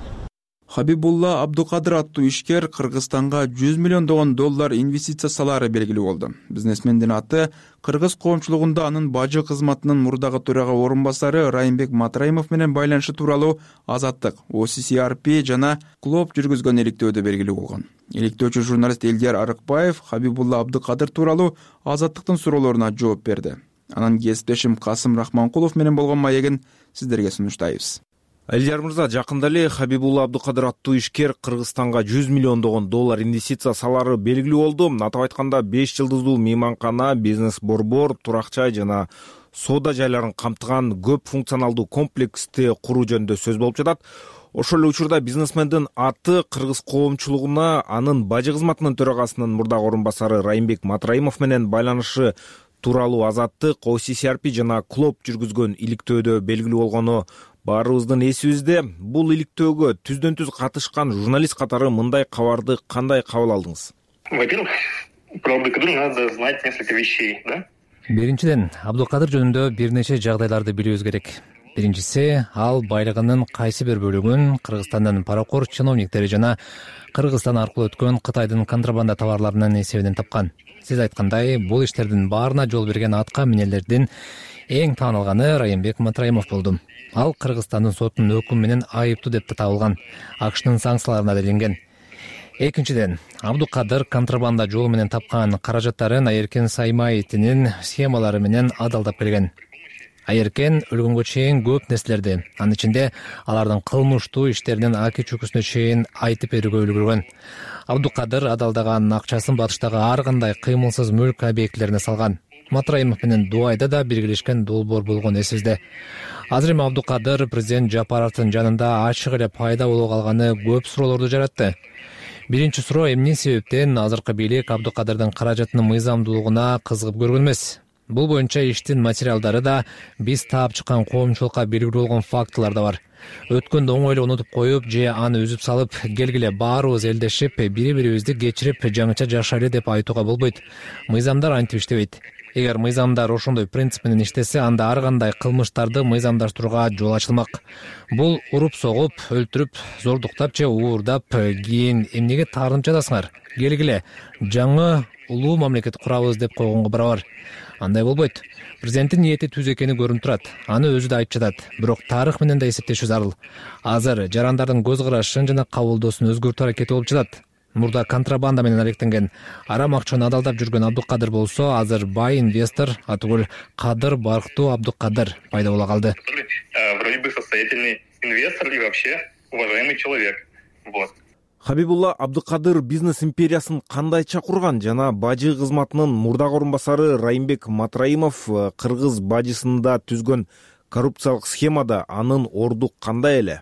Хабибулла Абдукадыр аттуу ишкер Кыргызстанга $100 миллион инвестиция салаары белгилүү болду. Бизнесмендин аты кыргыз коомчулугунда анын бажы кызматынын мурдагы төрага орун басары Райымбек Матраимов менен байланышы тууралуу Азаттык, OCCRP жана Клоп жүргүзгөн иликтөөдө белгилүү болгон. Иликтөөчү журналист Элдияр Арыкбаев Хабибулла Абдукадыр тууралуу Азаттыктын суроолоруна жооп берди. Анан кесиптешим Касым Рахманкулов менен болгон маегин сиздерге сунуштайбыз. Элдияр мырза, жакында эле Хабибулла Абдукадыр аттуу ишкер Кыргызстанга $100 миллион инвестиция салаары белгилүү болду. Атап айтканда 5 жылдыздуу мейманкана, бизнес-борбор, турак-жай жана соода жайларын камтыган көп функционалдуу комплексти куруу жөнүндө сөз болуп жатат. Ошол эле учурда бизнесмендин аты кыргыз коомчулугуна анын бажы кызматынын төрагасынын мурдагы орун басары Райымбек Матраимов менен байланышы тууралуу Азаттык, OCCRP жана Клоп жүргүзгөн иликтөөдө белгилүү болгону баарыбыздын эсибизде. Бул иликтөөгө түздөн-түз катышкан журналист катары мындай кабарды кандай кабыл алдыңыз? Во-первых, про Абдукадыр надо знать несколько вещей, да? Биринчиден, Абдукадыр жөнүндө бир нече жагдайларды билүүбүз керек. Биринчиси, ал байлыгынын кайсы бир бөлүгүн Кыргызстандын паракор чиновниктери жана Кыргызстан аркылуу өткөн Кытайдын контрабанда товарларынын эсебинен тапкан. Сиз айткандай, бул иштердин баарына жол берген атка минелердин эң таанылганы Райымбек Матраимов болду. Ал Кыргызстандын сотунун өкүмү менен айыптуу деп табылган, АКШнын санкцияларына делинген. Экинчиден, Абдукадыр контрабанда жолу менен тапкан каражаттарын Айеркен Саймаевдин схемалары менен адалдап келген. Айеркен өлгөнгө чейин көп нерселерди, анын ичинде алардын кылмыштуу иштеринин аки-чүкүсүнө чейин айтып берүүгө үлгүргөн. Абдукадыр адалдаган акчасын батыштагы ар кандай кыймылсыз мүлк объектилерине салган. Матраимов менен Дубайда да биргелешкен долбоор болгон эсибизде. Азыр эми Абдукадыр президент Жапаровдун жанында ачык эле пайда болуп калганы көп суроолорду жаратты. Биринчи суроо, эмне себептен азыркы бийлик Абдукадырдын каражатынын мыйзамдуулугуна кызыгып көргөн эмес? Бул боюнча иштин материалдары да, биз таап чыккан коомчулукка белгилүү болгон фактылар да бар. Өткөндө оңой эле унутуп коюп же аны үзүп салып, келгиле баарыбыз элдешип, бири-бирибизди кечирип, жаңыча жашайлы деп айтууга болбойт. Мыйзамдар антип иштебейт. Эгер мыйзамдар ошондой принцип менен иштесе, анда ар кандай кылмыштарды мыйзамдаштырууга жол ачылмак. Бул уруп согуп, өлтүрүп, зордуктап же уурдап, кийин эмнеге таарынып жатасыңар? Келгиле, жаңы улуу мамлекет курабыз деп койгонго барабар. Андай болбойт. Президенттин ниети түз экени көрүнүп турат. Аны өзү да айтып жатат. Бирок тарых менен да эсептешүү зарыл. Азыр жарандардын көз карашын жана кабылдоосун өзгөртүү аракети болуп жатат. Мурда контрабанда менен алектенген, арам акчаны адалдап жүргөн Абдукадыр болсо, азыр бай инвестор, атүгүл Кадыр Барктуу Абдукадыр пайда боло калды. Вроде бы состоятельный инвестор и вообще уважаемый человек. Вот. Хабибулла Абдукадыр бизнес империясын кандайча курган жана бажы кызматынын мурдагы орун басары Райымбек Матраимов кыргыз бажысында түзгөн коррупциялык схемада анын орду кандай эле?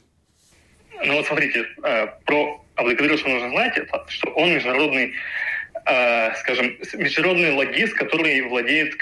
Ну вот смотрите, про Абдукадыра что нужно знать, это что он международный, скажем, международный логист, который владеет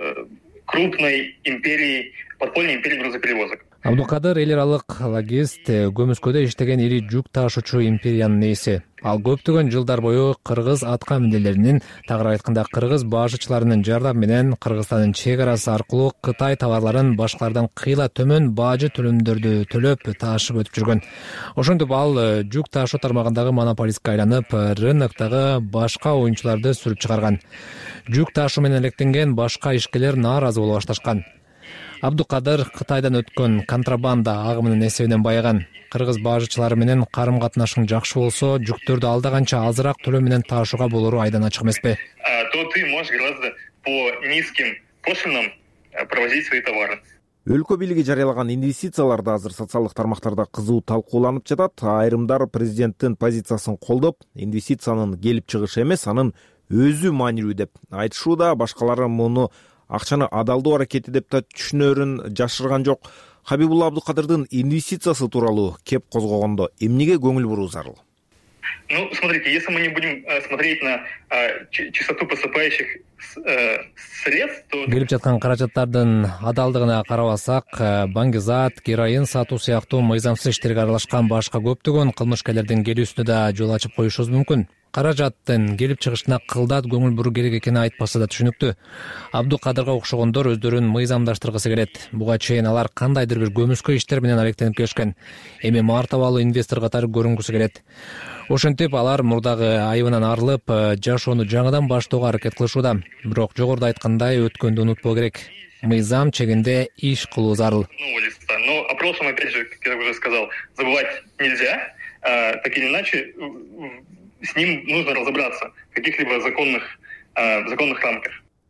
крупной империей, подпольной империей грузоперевозок. Абдукадыр эл аралык логист, көмүскөдө иштеген ири жүк ташуучу империянын ээси. Ал көптөгөн жылдар бою кыргыз атка минелеринин, тагыраак айтканда кыргыз бажычыларынын жардамы менен Кыргызстандын чек арасы аркылуу Кытай товарларын башкалардан кыйла төмөн бажы төлөмдөрдү төлөп ташып өтүп жүргөн. Ошентип ал жүк ташуу тармагындагы монополистке айланып, рыноктогу башка оюнчуларды сүрүп чыгарган. Жүк ташуу менен электенген башка ишкерлер нааразы боло башташкан. Абдукадыр Кытайдан өткөн контрабанда агымынын эсебинен байыган. Кыргыз бажычылары менен карым-катнашың жакшы болсо, жүктөрдү алдаганча азыраак төлөм менен ташууга болору айдан ачык эмеспи? То ты можешь гораздо по низким пошлинам провозить свои товары. Өлкө бийлиги жарыялаган инвестициялар да азыр социалдык тармактарда кызуу талкууланып жатат. Айрымдар президенттин позициясын колдоп, инвестициянын келип чыгышы эмес, анын өзү маанилүү деп айтышууда. Башкалары муну акчаны адалдоо аракети деп да түшүнөрүн жашырган жок. Хабибулла Абдукадырдын инвестициясы тууралуу кеп козгогондо эмнеге көңүл буруу зарыл? Ну, смотрите, если мы не будем смотреть на чистоту поступающих средств, то... келип жаткан каражаттардын адалдыгына карабасак, баңгизат, героин сатуу сыяктуу мыйзамсыз иштерге аралашкан башка көптөгөн кылмышкерлердин келүүсүнө да жол ачып коюшубуз мүмкүн. Каражаттын келип чыгышына кылдат көңүл буруу керек экени айтпаса да түшүнүктүү. Абдукадырга окшогондор өздөрүн мыйзамдаштыргысы келет. Буга чейин алар кандайдыр бир көмүскө иштер менен алектенип келишкен. Эми мартабалуу инвестор катары көрүнгүсү келет. Ошентип алар мурдагы айыбынан арылып, жашоону жаңыдан баштоого аракет кылышууда. Бирок жогоруда айткандай, өткөндү унутпоо керек. Мыйзам чегинде иш кылуу зарыл. Но о прошлом, опять же, как я уже сказал, забывать нельзя. Так или иначе, с ним нужно разобраться в каких-либо законных рамках.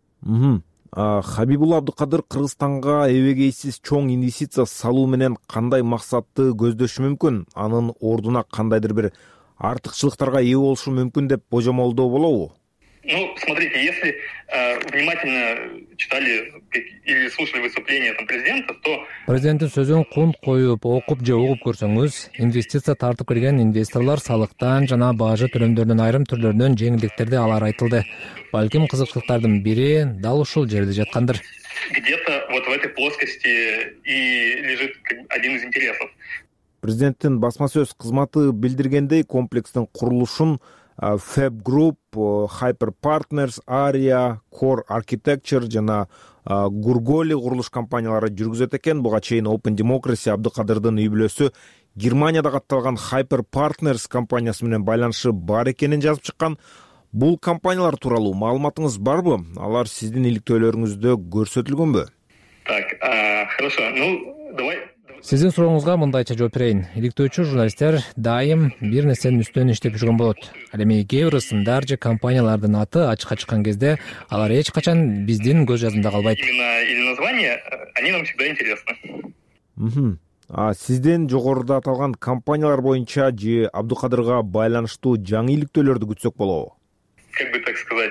Хабибулла Абдукадыр Кыргызстанга эбегейсиз чоң инвестиция салуу менен кандай максатты көздөшү мүмкүн? Анын ордуна кандайдыр бир артыкчылыктарга ээ болушу мүмкүн деп божомолдоо болобу? Ну, смотрите, если внимательно читали или слушали выступление президента, то... Президенттин сөзүн кунт коюп, окуп же угуп көрсөңүз, инвестиция тартып келген инвесторлор салыктан жана бажы төлөмдөрүнүн айрым түрлөрүнөн жеңилдиктерди алар айтылды. Балким кызыкчылыктардын бири дал ушул жерде жаткандыр. Где-то вот в этой плоскости и лежит один из интересов. Президенттин басма сөз кызматы билдиргендей, комплекстин курулушун Fab Group, Hyper Partners, Aria, Core Architecture жана Gurgoli курулуш компаниялары жүргүзөт экен. Буга чейин Open Democracy Абдукадырдын үй бүлөсү Германияда катталган Hyper Partners компаниясы менен байланышы бар экенин жазып чыккан. Бул компаниялар тууралуу маалыматыңыз барбы? Алар сиздин иликтөөлөрүңүздө көрсөтүлгөнбү? Так, хорошо. Ну, давай. Сиздин сурооңузга мындайча жооп берейин. Иликтөөчү журналисттер дайым бир нерсенин үстүнөн иштеп жүргөн болот. Ал эми кээ бир ысымдар же компаниялардын аты ачыкка чыккан кезде алар эч качан биздин көз жазымда калбайт. Именно или названия, они нам всегда интересны. Сизден жогоруда аталган компаниялар боюнча же Абдукадырга байланыштуу жаңы иликтөөлөрдү күтсөк болобу? Как бы так сказать,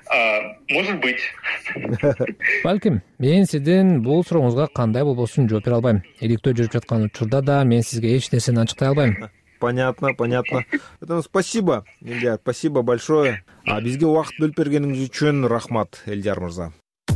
может быть. Балким, мен сиздин бул сурооңузга кандай болбосун жооп бере албайм. Иликтөө жүрүп жаткан учурда да мен сизге эч нерсени ачыктай албайм. Понятно. Спасибо, Элдияр, спасибо большое. Бизге убакыт бөлүп бергениңиз үчүн рахмат, Элдияр мырза.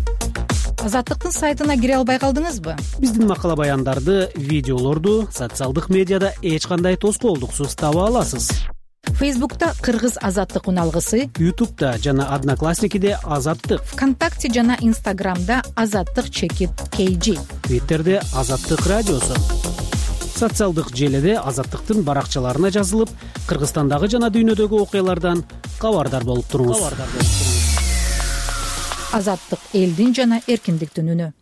Азаттыктын сайтына кире албай калдыңызбы? Биздин макала баяндарды, видеолорду социалдык медиада эч кандай тоскоолдуксуз таба аласыз. Фейсбукта Кыргыз Азаттык уналгысы, Ютубта жана Одноклассникиде Азаттык, ВКонтакте жана Инстаграмда Азаттык _KG, Твиттерде Азаттык радиосу. Социалдык желеде Азаттыктын баракчаларына жазылып, Кыргызстандагы жана дүйнөдөгү окуялардан кабардар болуп туруңуз. Азаттык элдин жана эркиндиктин үнү.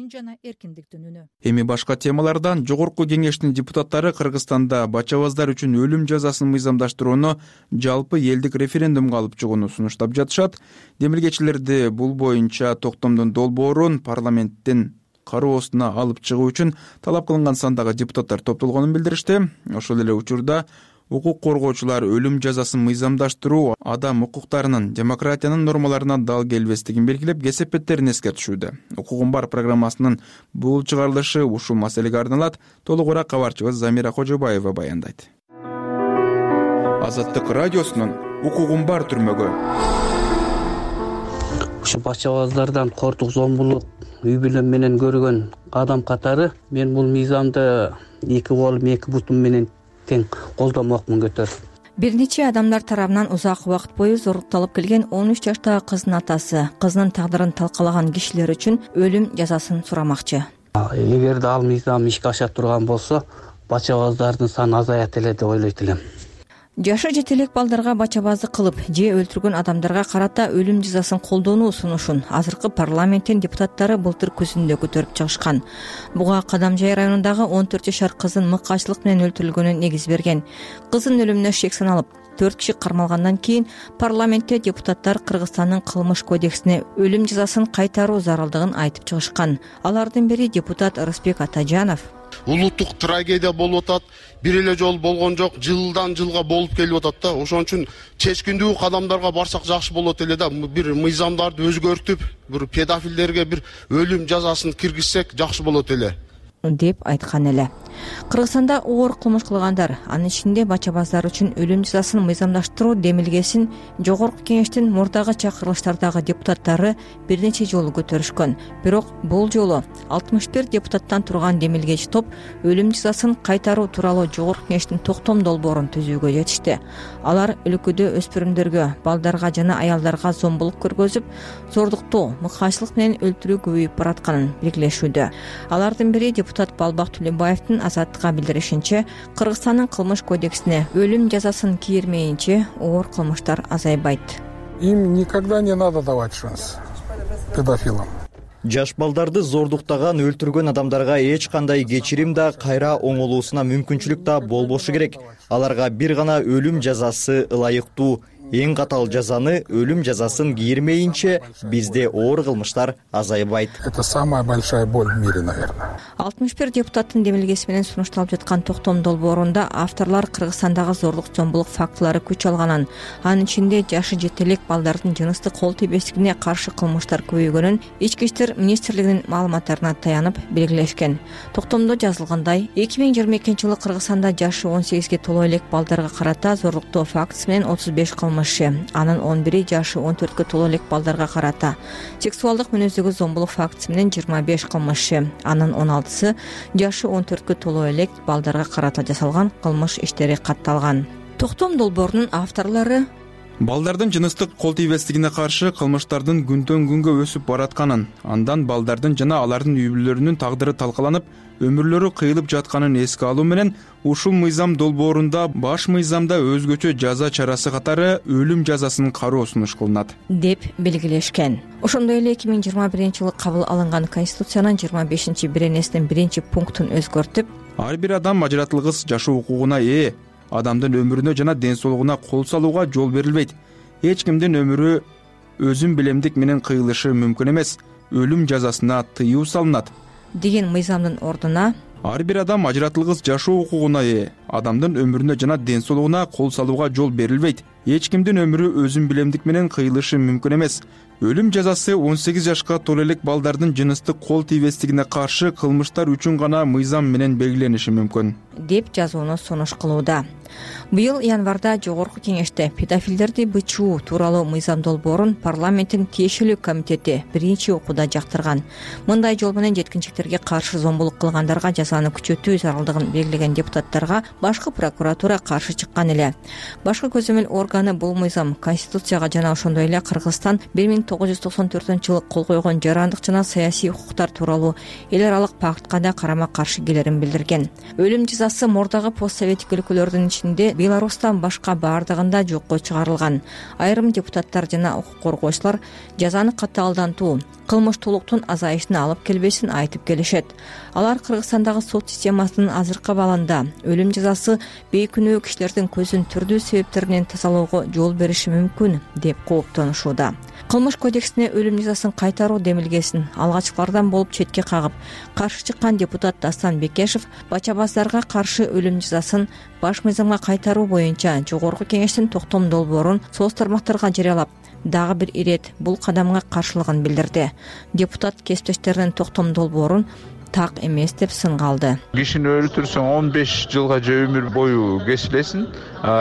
Эми башка темалардан жогорку кеңештин депутаттары Кыргызстанда бачабаздар үчүн өлүм жазасын мыйзамдаштырууну жалпы элдик референдумга алып чыгууну сунуштап жатышат. Демилгечилерди бул боюнча токтомдун долбоорун парламенттин кароосуна алып чыгуу үчүн талап кылынган сандагы депутаттар топтолгонун билдиришти. Ошол эле учурда укук коргоочулар өлүм жазасын мыйзамдаштыруу адам укуктарынын, демократиянын нормаларына дал келбестигин белгилеп, кесепеттерин эскертишүүдө. Укугум бар программасынын бул чыгарылышы ушул маселеге арналат. Толугураак кабарчыбыз Замира Кожобаева баяндайт. Азаттык радиосунун укугум бар түрмөгө. Ушу бачабаздардан кортук, зомбулук, үй бүлөм менен көргөн адам катары мен бул мыйзамды эки колум, эки бутум менен тең колдомокмун көтөрүп. Бир нече адамдар тарабынан узак убакыт бою зорукталып келген 13 жаштагы кыздын атасы кызынын тагдырын талкалаган кишилер үчүн өлүм жазасын сурамакчы. Эгерде ал мыйзам ишке аша турган болсо, бачабаздардын саны азаят эле деп ойлойт элем. Жашы жете элек балдарга бачабаздык кылып же өлтүргөн адамдарга карата өлүм жазасын колдонуу сунушун азыркы парламенттин депутаттары былтыр күзүндө көтөрүп чыгышкан. Буга Кадамжай районундагы 14 жашар кыздын мыкаачылык менен өлтүрүлгөнү негиз берген. Кыздын өлүмүнө шек саналып 4 киши кармалгандан кийин парламентте депутаттар Кыргызстандын кылмыш кодексине өлүм жазасын кайтаруу зарылдыгын айтып чыгышкан. Алардын бири депутат Рысбек Атажанов. Улуттук трагедия болуп атат. Бир эле жол болгон жок, жылдан жылга болуп келип атат да. Ошон үчүн чечкиндүү кадамдарга барсак жакшы болот эле да. Бир мыйзамдарды өзгөртүп, бир педофилдерге бир өлүм жазасын киргизсек жакшы болот эле. деп айткан эле. Кыргызстанда оор кылмыш кылгандар, анын ичинде бачабаздар үчүн өлүм жазасын мыйзамдаштыруу демилгесин Жогорку Кеңештин мурдагы чакырылыштардагы депутаттары бир нече жолу көтөрүшкөн. Бирок бул жолу 61 депутаттан турган демилгечи топ өлүм жазасын кайтаруу тууралуу Жогорку Кеңештин токтом долбоорун түзүүгө жетишти. Алар өлкөдө өспүрүмдөргө, балдарга жана аялдарга зомбулук көргөзүп, зордуктоо, мыкаачылык менен өлтүрүү көбөйүп баратканын белгилешүүдө. Алардын бири депутат Балбак Төлөбаевдин Азаттыкка билдиришинче, Кыргызстандын кылмыш кодексине өлүм жазасын кийирмейинче оор кылмыштар азайбайт. Им никогда не надо давать шанс педофилам. Жаш балдарды зордуктаган, өлтүргөн адамдарга эч кандай кечирим да, кайра оңолуусуна мүмкүнчүлүк да болбошу керек. Аларга бир гана өлүм жазасы ылайыктуу. Эң катал жазаны, өлүм жазасын кийирмейинче бизде оор кылмыштар азайбайт. Это самая большая боль в мире, наверное. 61 депутаттын демилгеси менен сунушталып жаткан токтом долбоорунда авторлар Кыргызстандагы зорлук зомбулук фактылары күч алганын, анын ичинде жашы жете элек балдардын жыныстык кол тийбестигине каршы кылмыштар көбөйгөнүн Ички иштер министрлигинин маалыматтарына таянып белгилешкен. Токтомдо жазылгандай, 2022-жылы Кыргызстанда жашы 18-ге толо элек балдарга карата зорлуктоо фактысы менен 35 анын 11-и жашы 14-кө толо элек балдарга карата, сексуалдык мүнөздөгү зомбулук фактысы менен 25 кылмышы, анын 16-сы жашы 14-кө толо элек балдарга карата жасалган кылмыш иштери катталган. Токтом долбоорунун авторлору балдардын жыныстык кол тийбестигине каршы кылмыштардын күндөн күнгө өсүп баратканын, андан балдардын жана алардын үй бүлөлөрүнүн тагдыры талкаланып, өмүрлөрү кыйылып жатканын эске алуу менен ушул мыйзам долбоорунда баш мыйзамда өзгөчө жаза чарасы катары өлүм жазасын кароо сунуш кылынат деп белгилешкен. Ошондой эле 2021-жылы кабыл алынган Конституциянын 25-беренесинин 1-пунктун өзгөртүп, ар бир адам ажыратылгыс жашоо укугуна ээ, адамдын өмүрүнө жана ден соолугуна кол салууга жол берилбейт. Эч кимдин өмүрү өзүн билемдик менен кыйылышы мүмкүн эмес. Өлүм жазасына тыюу салынат деген мыйзамдын ордуна ар бир адам ажыратылгыс жашоо укугуна ээ, адамдын өмүрүнө жана ден соолугуна кол салууга жол берилбейт. Эч кимдин өмүрү өзүн билемдик менен кыйылышы мүмкүн эмес. Өлүм жазасы 18 жашка толо элек балдардын жыныстык кол тийбестигине каршы кылмыштар үчүн гана мыйзам менен белгилениши мүмкүн деп жазууну сунуш кылууда. Быйыл январда Жогорку Кеңеште педофилдерди бычуу тууралуу мыйзам долбоорун парламенттин тиешелүү комитети биринчи окууда жактырган. Мындай жол менен жеткинчектерге каршы зомбулук кылгандарга жазаны күчөтүү зарылдыгын белгилеген депутаттарга башкы прокуратура каршы чыккан эле. Башкы көзөмөл органы бул мыйзам Конституцияга жана ошондой эле Кыргызстан 1994-жылы кол койгон жарандык жана саясий укуктар тууралуу эл аралык пактка да карама каршы келерин билдирген. Өлүм жазасы мурдагы постсоветтик өлкөлөрдүн ичинде Беларустан башка баардыгында жокко чыгарылган. Айрым депутаттар жана укук коргоочулар жазаны катталдантуу кылмыштуулуктун азайышына алып келбесин айтып келишет. Алар Кыргызстандагы сот системасынын азыркы абалында өлүм жазасы бейкүнөө кишилердин көзүн түрдүү себептеринен тазалоого жол бериши мүмкүн деп кооптонушууда. Кылмыш кодексине өлүм жазасын кайтаруу демилгесин алгачкылардан болуп четке кагып, каршы чыккан депутат Дастан Бекешев бачабаздарга каршы өлүм жазасын баш мыйзамга кайтаруу боюнча Жогорку Кеңештин токтом долбоорун соц тармактарга жарыялап, дагы бир ирет бул кадамга каршылыгын билдирди. Депутат кесиптештеринин токтом долбоорун так эмес деп сынга алды. Кишини өлтүрсөң 15 жылга же өмүр бою кесилесиң,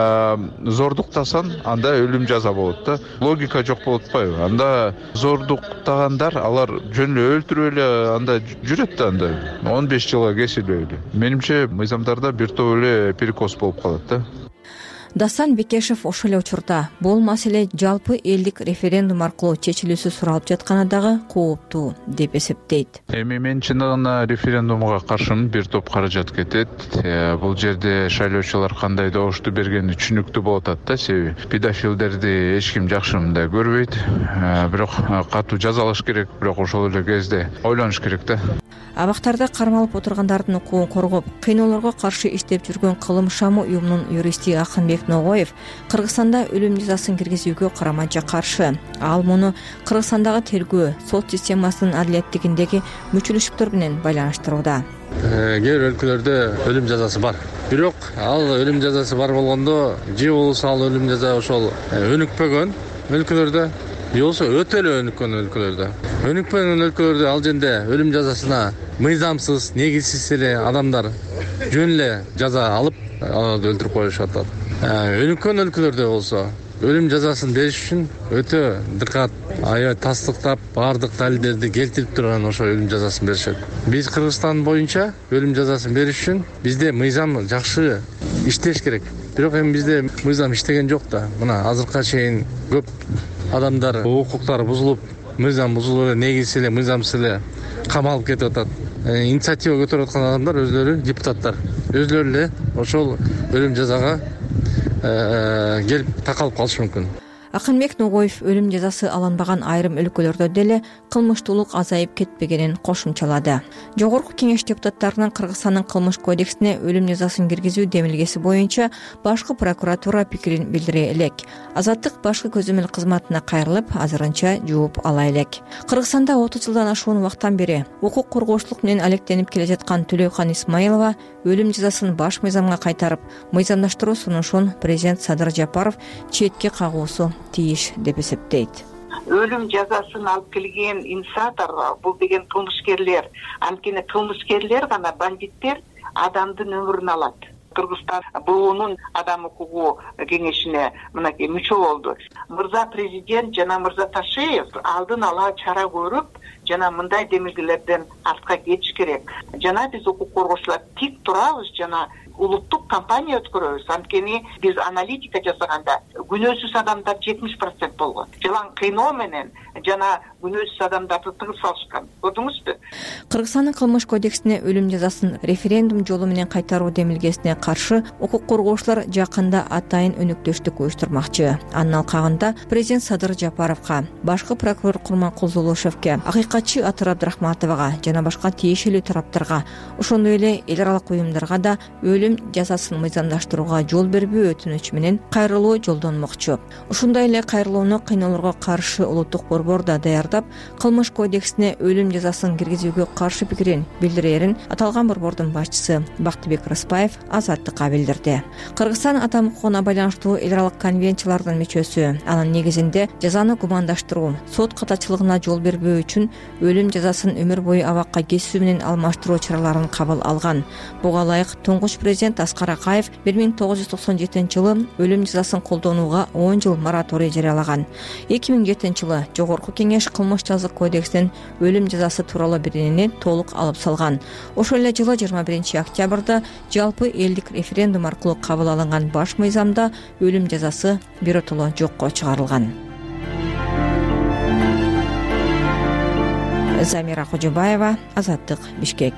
зордуктасаң анда өлүм жаза болот да. Логика жок болуп атпайбы? Анда зордуктагандар алар жөн эле өлтүрүп эле анда жүрөт да, анда 15 жылга кесилип эле. Менимче мыйзамдарда бир топ эле перекос болуп калат да. Дастан Бекешев ошол эле учурда бул маселе жалпы элдик референдум аркылуу чечилүүсү суралып жатканы дагы кооптуу деп эсептейт. Мен чындыгында референдумга каршымын, бир топ каражат кетет. Бул жерде шайлоочулар кандай добушту бергени түшүнүктүү болуп атат да, себеби педофилдерди эч ким жакшы мындай көрбөйт. Бирок катуу жазалаш керек, бирок ошол эле кезде ойлонуш керек да. Абактарда кармалып отургандардын укугун коргоп, кыйноолорго каршы иштеп жүргөн Кылым шамы уюмунун юристи Акынбек Ногоев Кыргызстанда өлүм жазасын киргизүүгө карамача каршы. Ал муну Кыргызстандагы тергөө, сот системасынын адилеттигиндеги мүчүлүшүктөр менен байланыштырууда. Кээ бир өлкөлөрдө өлүм жазасы бар. Бирок ал өлүм жазасы бар болгондо же болбосо ал өлүм жаза ошол өнүкпөгөн өлкөлөрдө же болбосо өтө эле өнүккөн өлкөлөрдө ал жерде өлүм жазасына мыйзамсыз негизсиз эле адамдар жөн эле жаза алып аларды өлтүрүп коюшуп атат. Өнүккөн өлкөлөрдө болсо өлүм жазасын бериш үчүн өтө дыкат, аябай тастыктап, баардык далилдерди келтирип турган ошо өлүм жазасын беришет. Биз Кыргызстан боюнча өлүм жазасын бериш үчүн бизде мыйзам жакшы иштеш керек. Бирок эми бизде мыйзам иштеген жок да. Мына азыркыга чейин көп адамдар укуктары бузулуп, мыйзам бузулуп эле, негизсиз эле, мыйзамсыз эле камалып кетип атат. Инициатива көтөрүп аткан адамдар өзлөрү депутаттар, өзлөрү эле ошол өлүм жазага келип такалып калышы мүмкүн. Акынбек Ногоев өлүм жазасы алынбаган айрым өлкөлөрдө деле кылмыштуулук азайып кетпегенин кошумчалады. Жогорку кеңеш депутаттарынын Кыргызстандын кылмыш кодексине өлүм жазасын киргизүү демилгеси боюнча башкы прокуратура пикирин билдире элек. Азаттык башкы көзөмөл кызматына кайрылып, азырынча жооп ала элек. Кыргызстанда 30 жылдан ашуун убакыттан бери укук коргоочулук менен алектенип келе жаткан Төлөйкан Исмаилова өлүм жазасын баш мыйзамга кайтарып, мыйзамдаштыруу сунушун президент Садыр Жапаров четке кагуусу тийиш деп эсептейт. Өлүм жазасын алып келген инициатор бул деген кылмышкерлер, анткени кылмышкерлер гана, бандиттер адамдын өмүрүн алат. Кыргызстан БУнун адам укугу кеңешине мынакей мүчө болду. Мырза президент жана мырза Ташеев алдын ала чара көрүп, жана мындай демилгелерден артка кетиш керек. Жана биз укук коргоочулар тик турабыз, жана улуттук кампания өткөрөбүз. Анткени биз аналитика жасаганда күнөөсүз адамдар 70% болгон. Жалаң кыйноо менен жана күнөөсүз адамдарды тыгыз салышкан. Көрдүңүзбү? Кыргызстандын кылмыш кодексине өлүм жазасын референдум жолу менен кайтаруу демилгесине каршы укук коргоочулар жакында атайын өнөктөштүк уюштурмакчы. Анын алкагында президент Садыр Жапаровго, башкы прокурор Курманкул Золошевке, акыйкатчы Атыр Абдрахматовага жана башка тиешелүү тараптарга, ошондой эле эл аралык уюмдарга да өлүм жазасын мыйзамдаштырууга жол бербөө өтүнүч менен кайрылуу жолдонмокчу. Ушундай эле кайрылууну кыйноолорго каршы улуттук борбор да даярдап, кылмыш кодексине өлүм жазасын киргизүүгө каршы пикирин билдирерин аталган борбордун башчысы Бактыбек Рыспаев Азаттыкка билдирди. Кыргызстан адам укугуна байланыштуу эл аралык конвенциялардын мүчөсү. Анын негизинде жазаны гумандаштыруу, сот катачылыгына жол бербөө үчүн өлүм жазасын өмүр бою абакка кесүү менен алмаштыруу чараларын кабыл алган. Буга ылайык туңгуч президент Аскар Акаев 1997-жылы өлүм жазасын колдонууга 10 жыл мораторий жарыялаган. 2007-жылы Жогорку кеңеш кылмыш жазык кодексинин өлүм жазасы тууралуу биринени толук алып салган. Ошол эле жылы 21-октябрда жалпы элдик референдум аркылуу кабыл алынган баш мыйзамда өлүм жазасы биротоло жокко чыгарылган. Замира Кожобаева, Азаттык, Бишкек.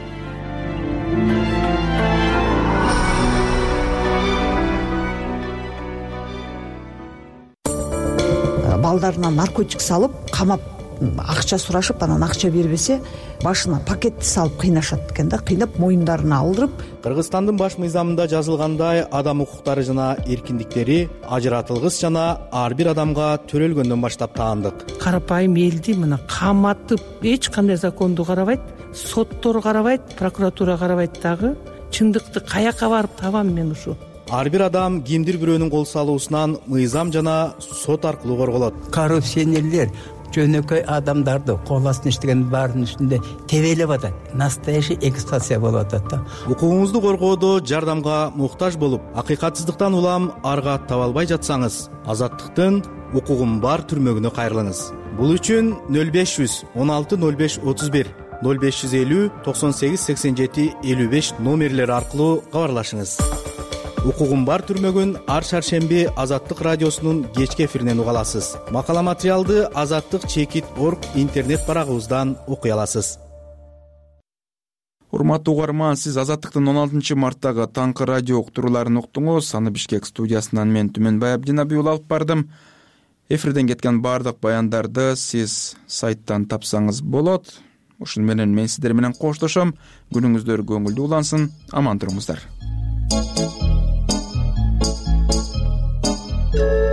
Балдарына наркотик салып, камап, акча сурашып, анан акча бербесе, башына пакетти салып кыйнашат экен да, кыйнап моюндарына алдырып. Кыргызстандын баш мыйзамында жазылгандай, адам укуктары жана эркиндиктери ажыратылгыс жана ар бир адамга төрөлгөндөн баштап таандык. Карапайым элди мына каматып, эч кандай законду карабайт, соттор карабайт, прокуратура карабайт дагы. Чындыкты каяка барып табам мен ушу? Ар бир адам кимдир бирөөнүн кол салуусунан мыйзам жана сот аркылуу корголот. Коррупционерлер жөнөкөй адамдарды кол астына иштеген баарынын үстүндө тебелеп атат. Настоящий эксплуатация болуп атат да. Укугуңузду коргоодо жардамга муктаж болуп, акыйкатсыздыктан улам арга таба албай жатсаңыз, Азаттыктын укугум бар түрмөгүнө кайрылыңыз. Бул үчүн 0500 16 05 31 0550 98 87 55 номерлери аркылуу кабарлашыңыз. Укугум бар түрмөгүн ар шаршемби Азаттык радиосунун кечки эфиринен уга аласыз. Макала материалды azattik.org интернет барагыбыздан окуй аласыз. Урматтуу угарман, сиз Азаттыктын 16 марттагы таңкы радио уктурууларын уктуңуз. Аны Бишкек студиясынан мен Түмөнбай Абдинабий алып бардым. Эфирден кеткен баардык баяндарды сиз сайттан тапсаңыз болот. Ушун менен мен сиздер менен коштошом. Күнүңүздөр көңүлдүү улансын. Аман туруңуздар.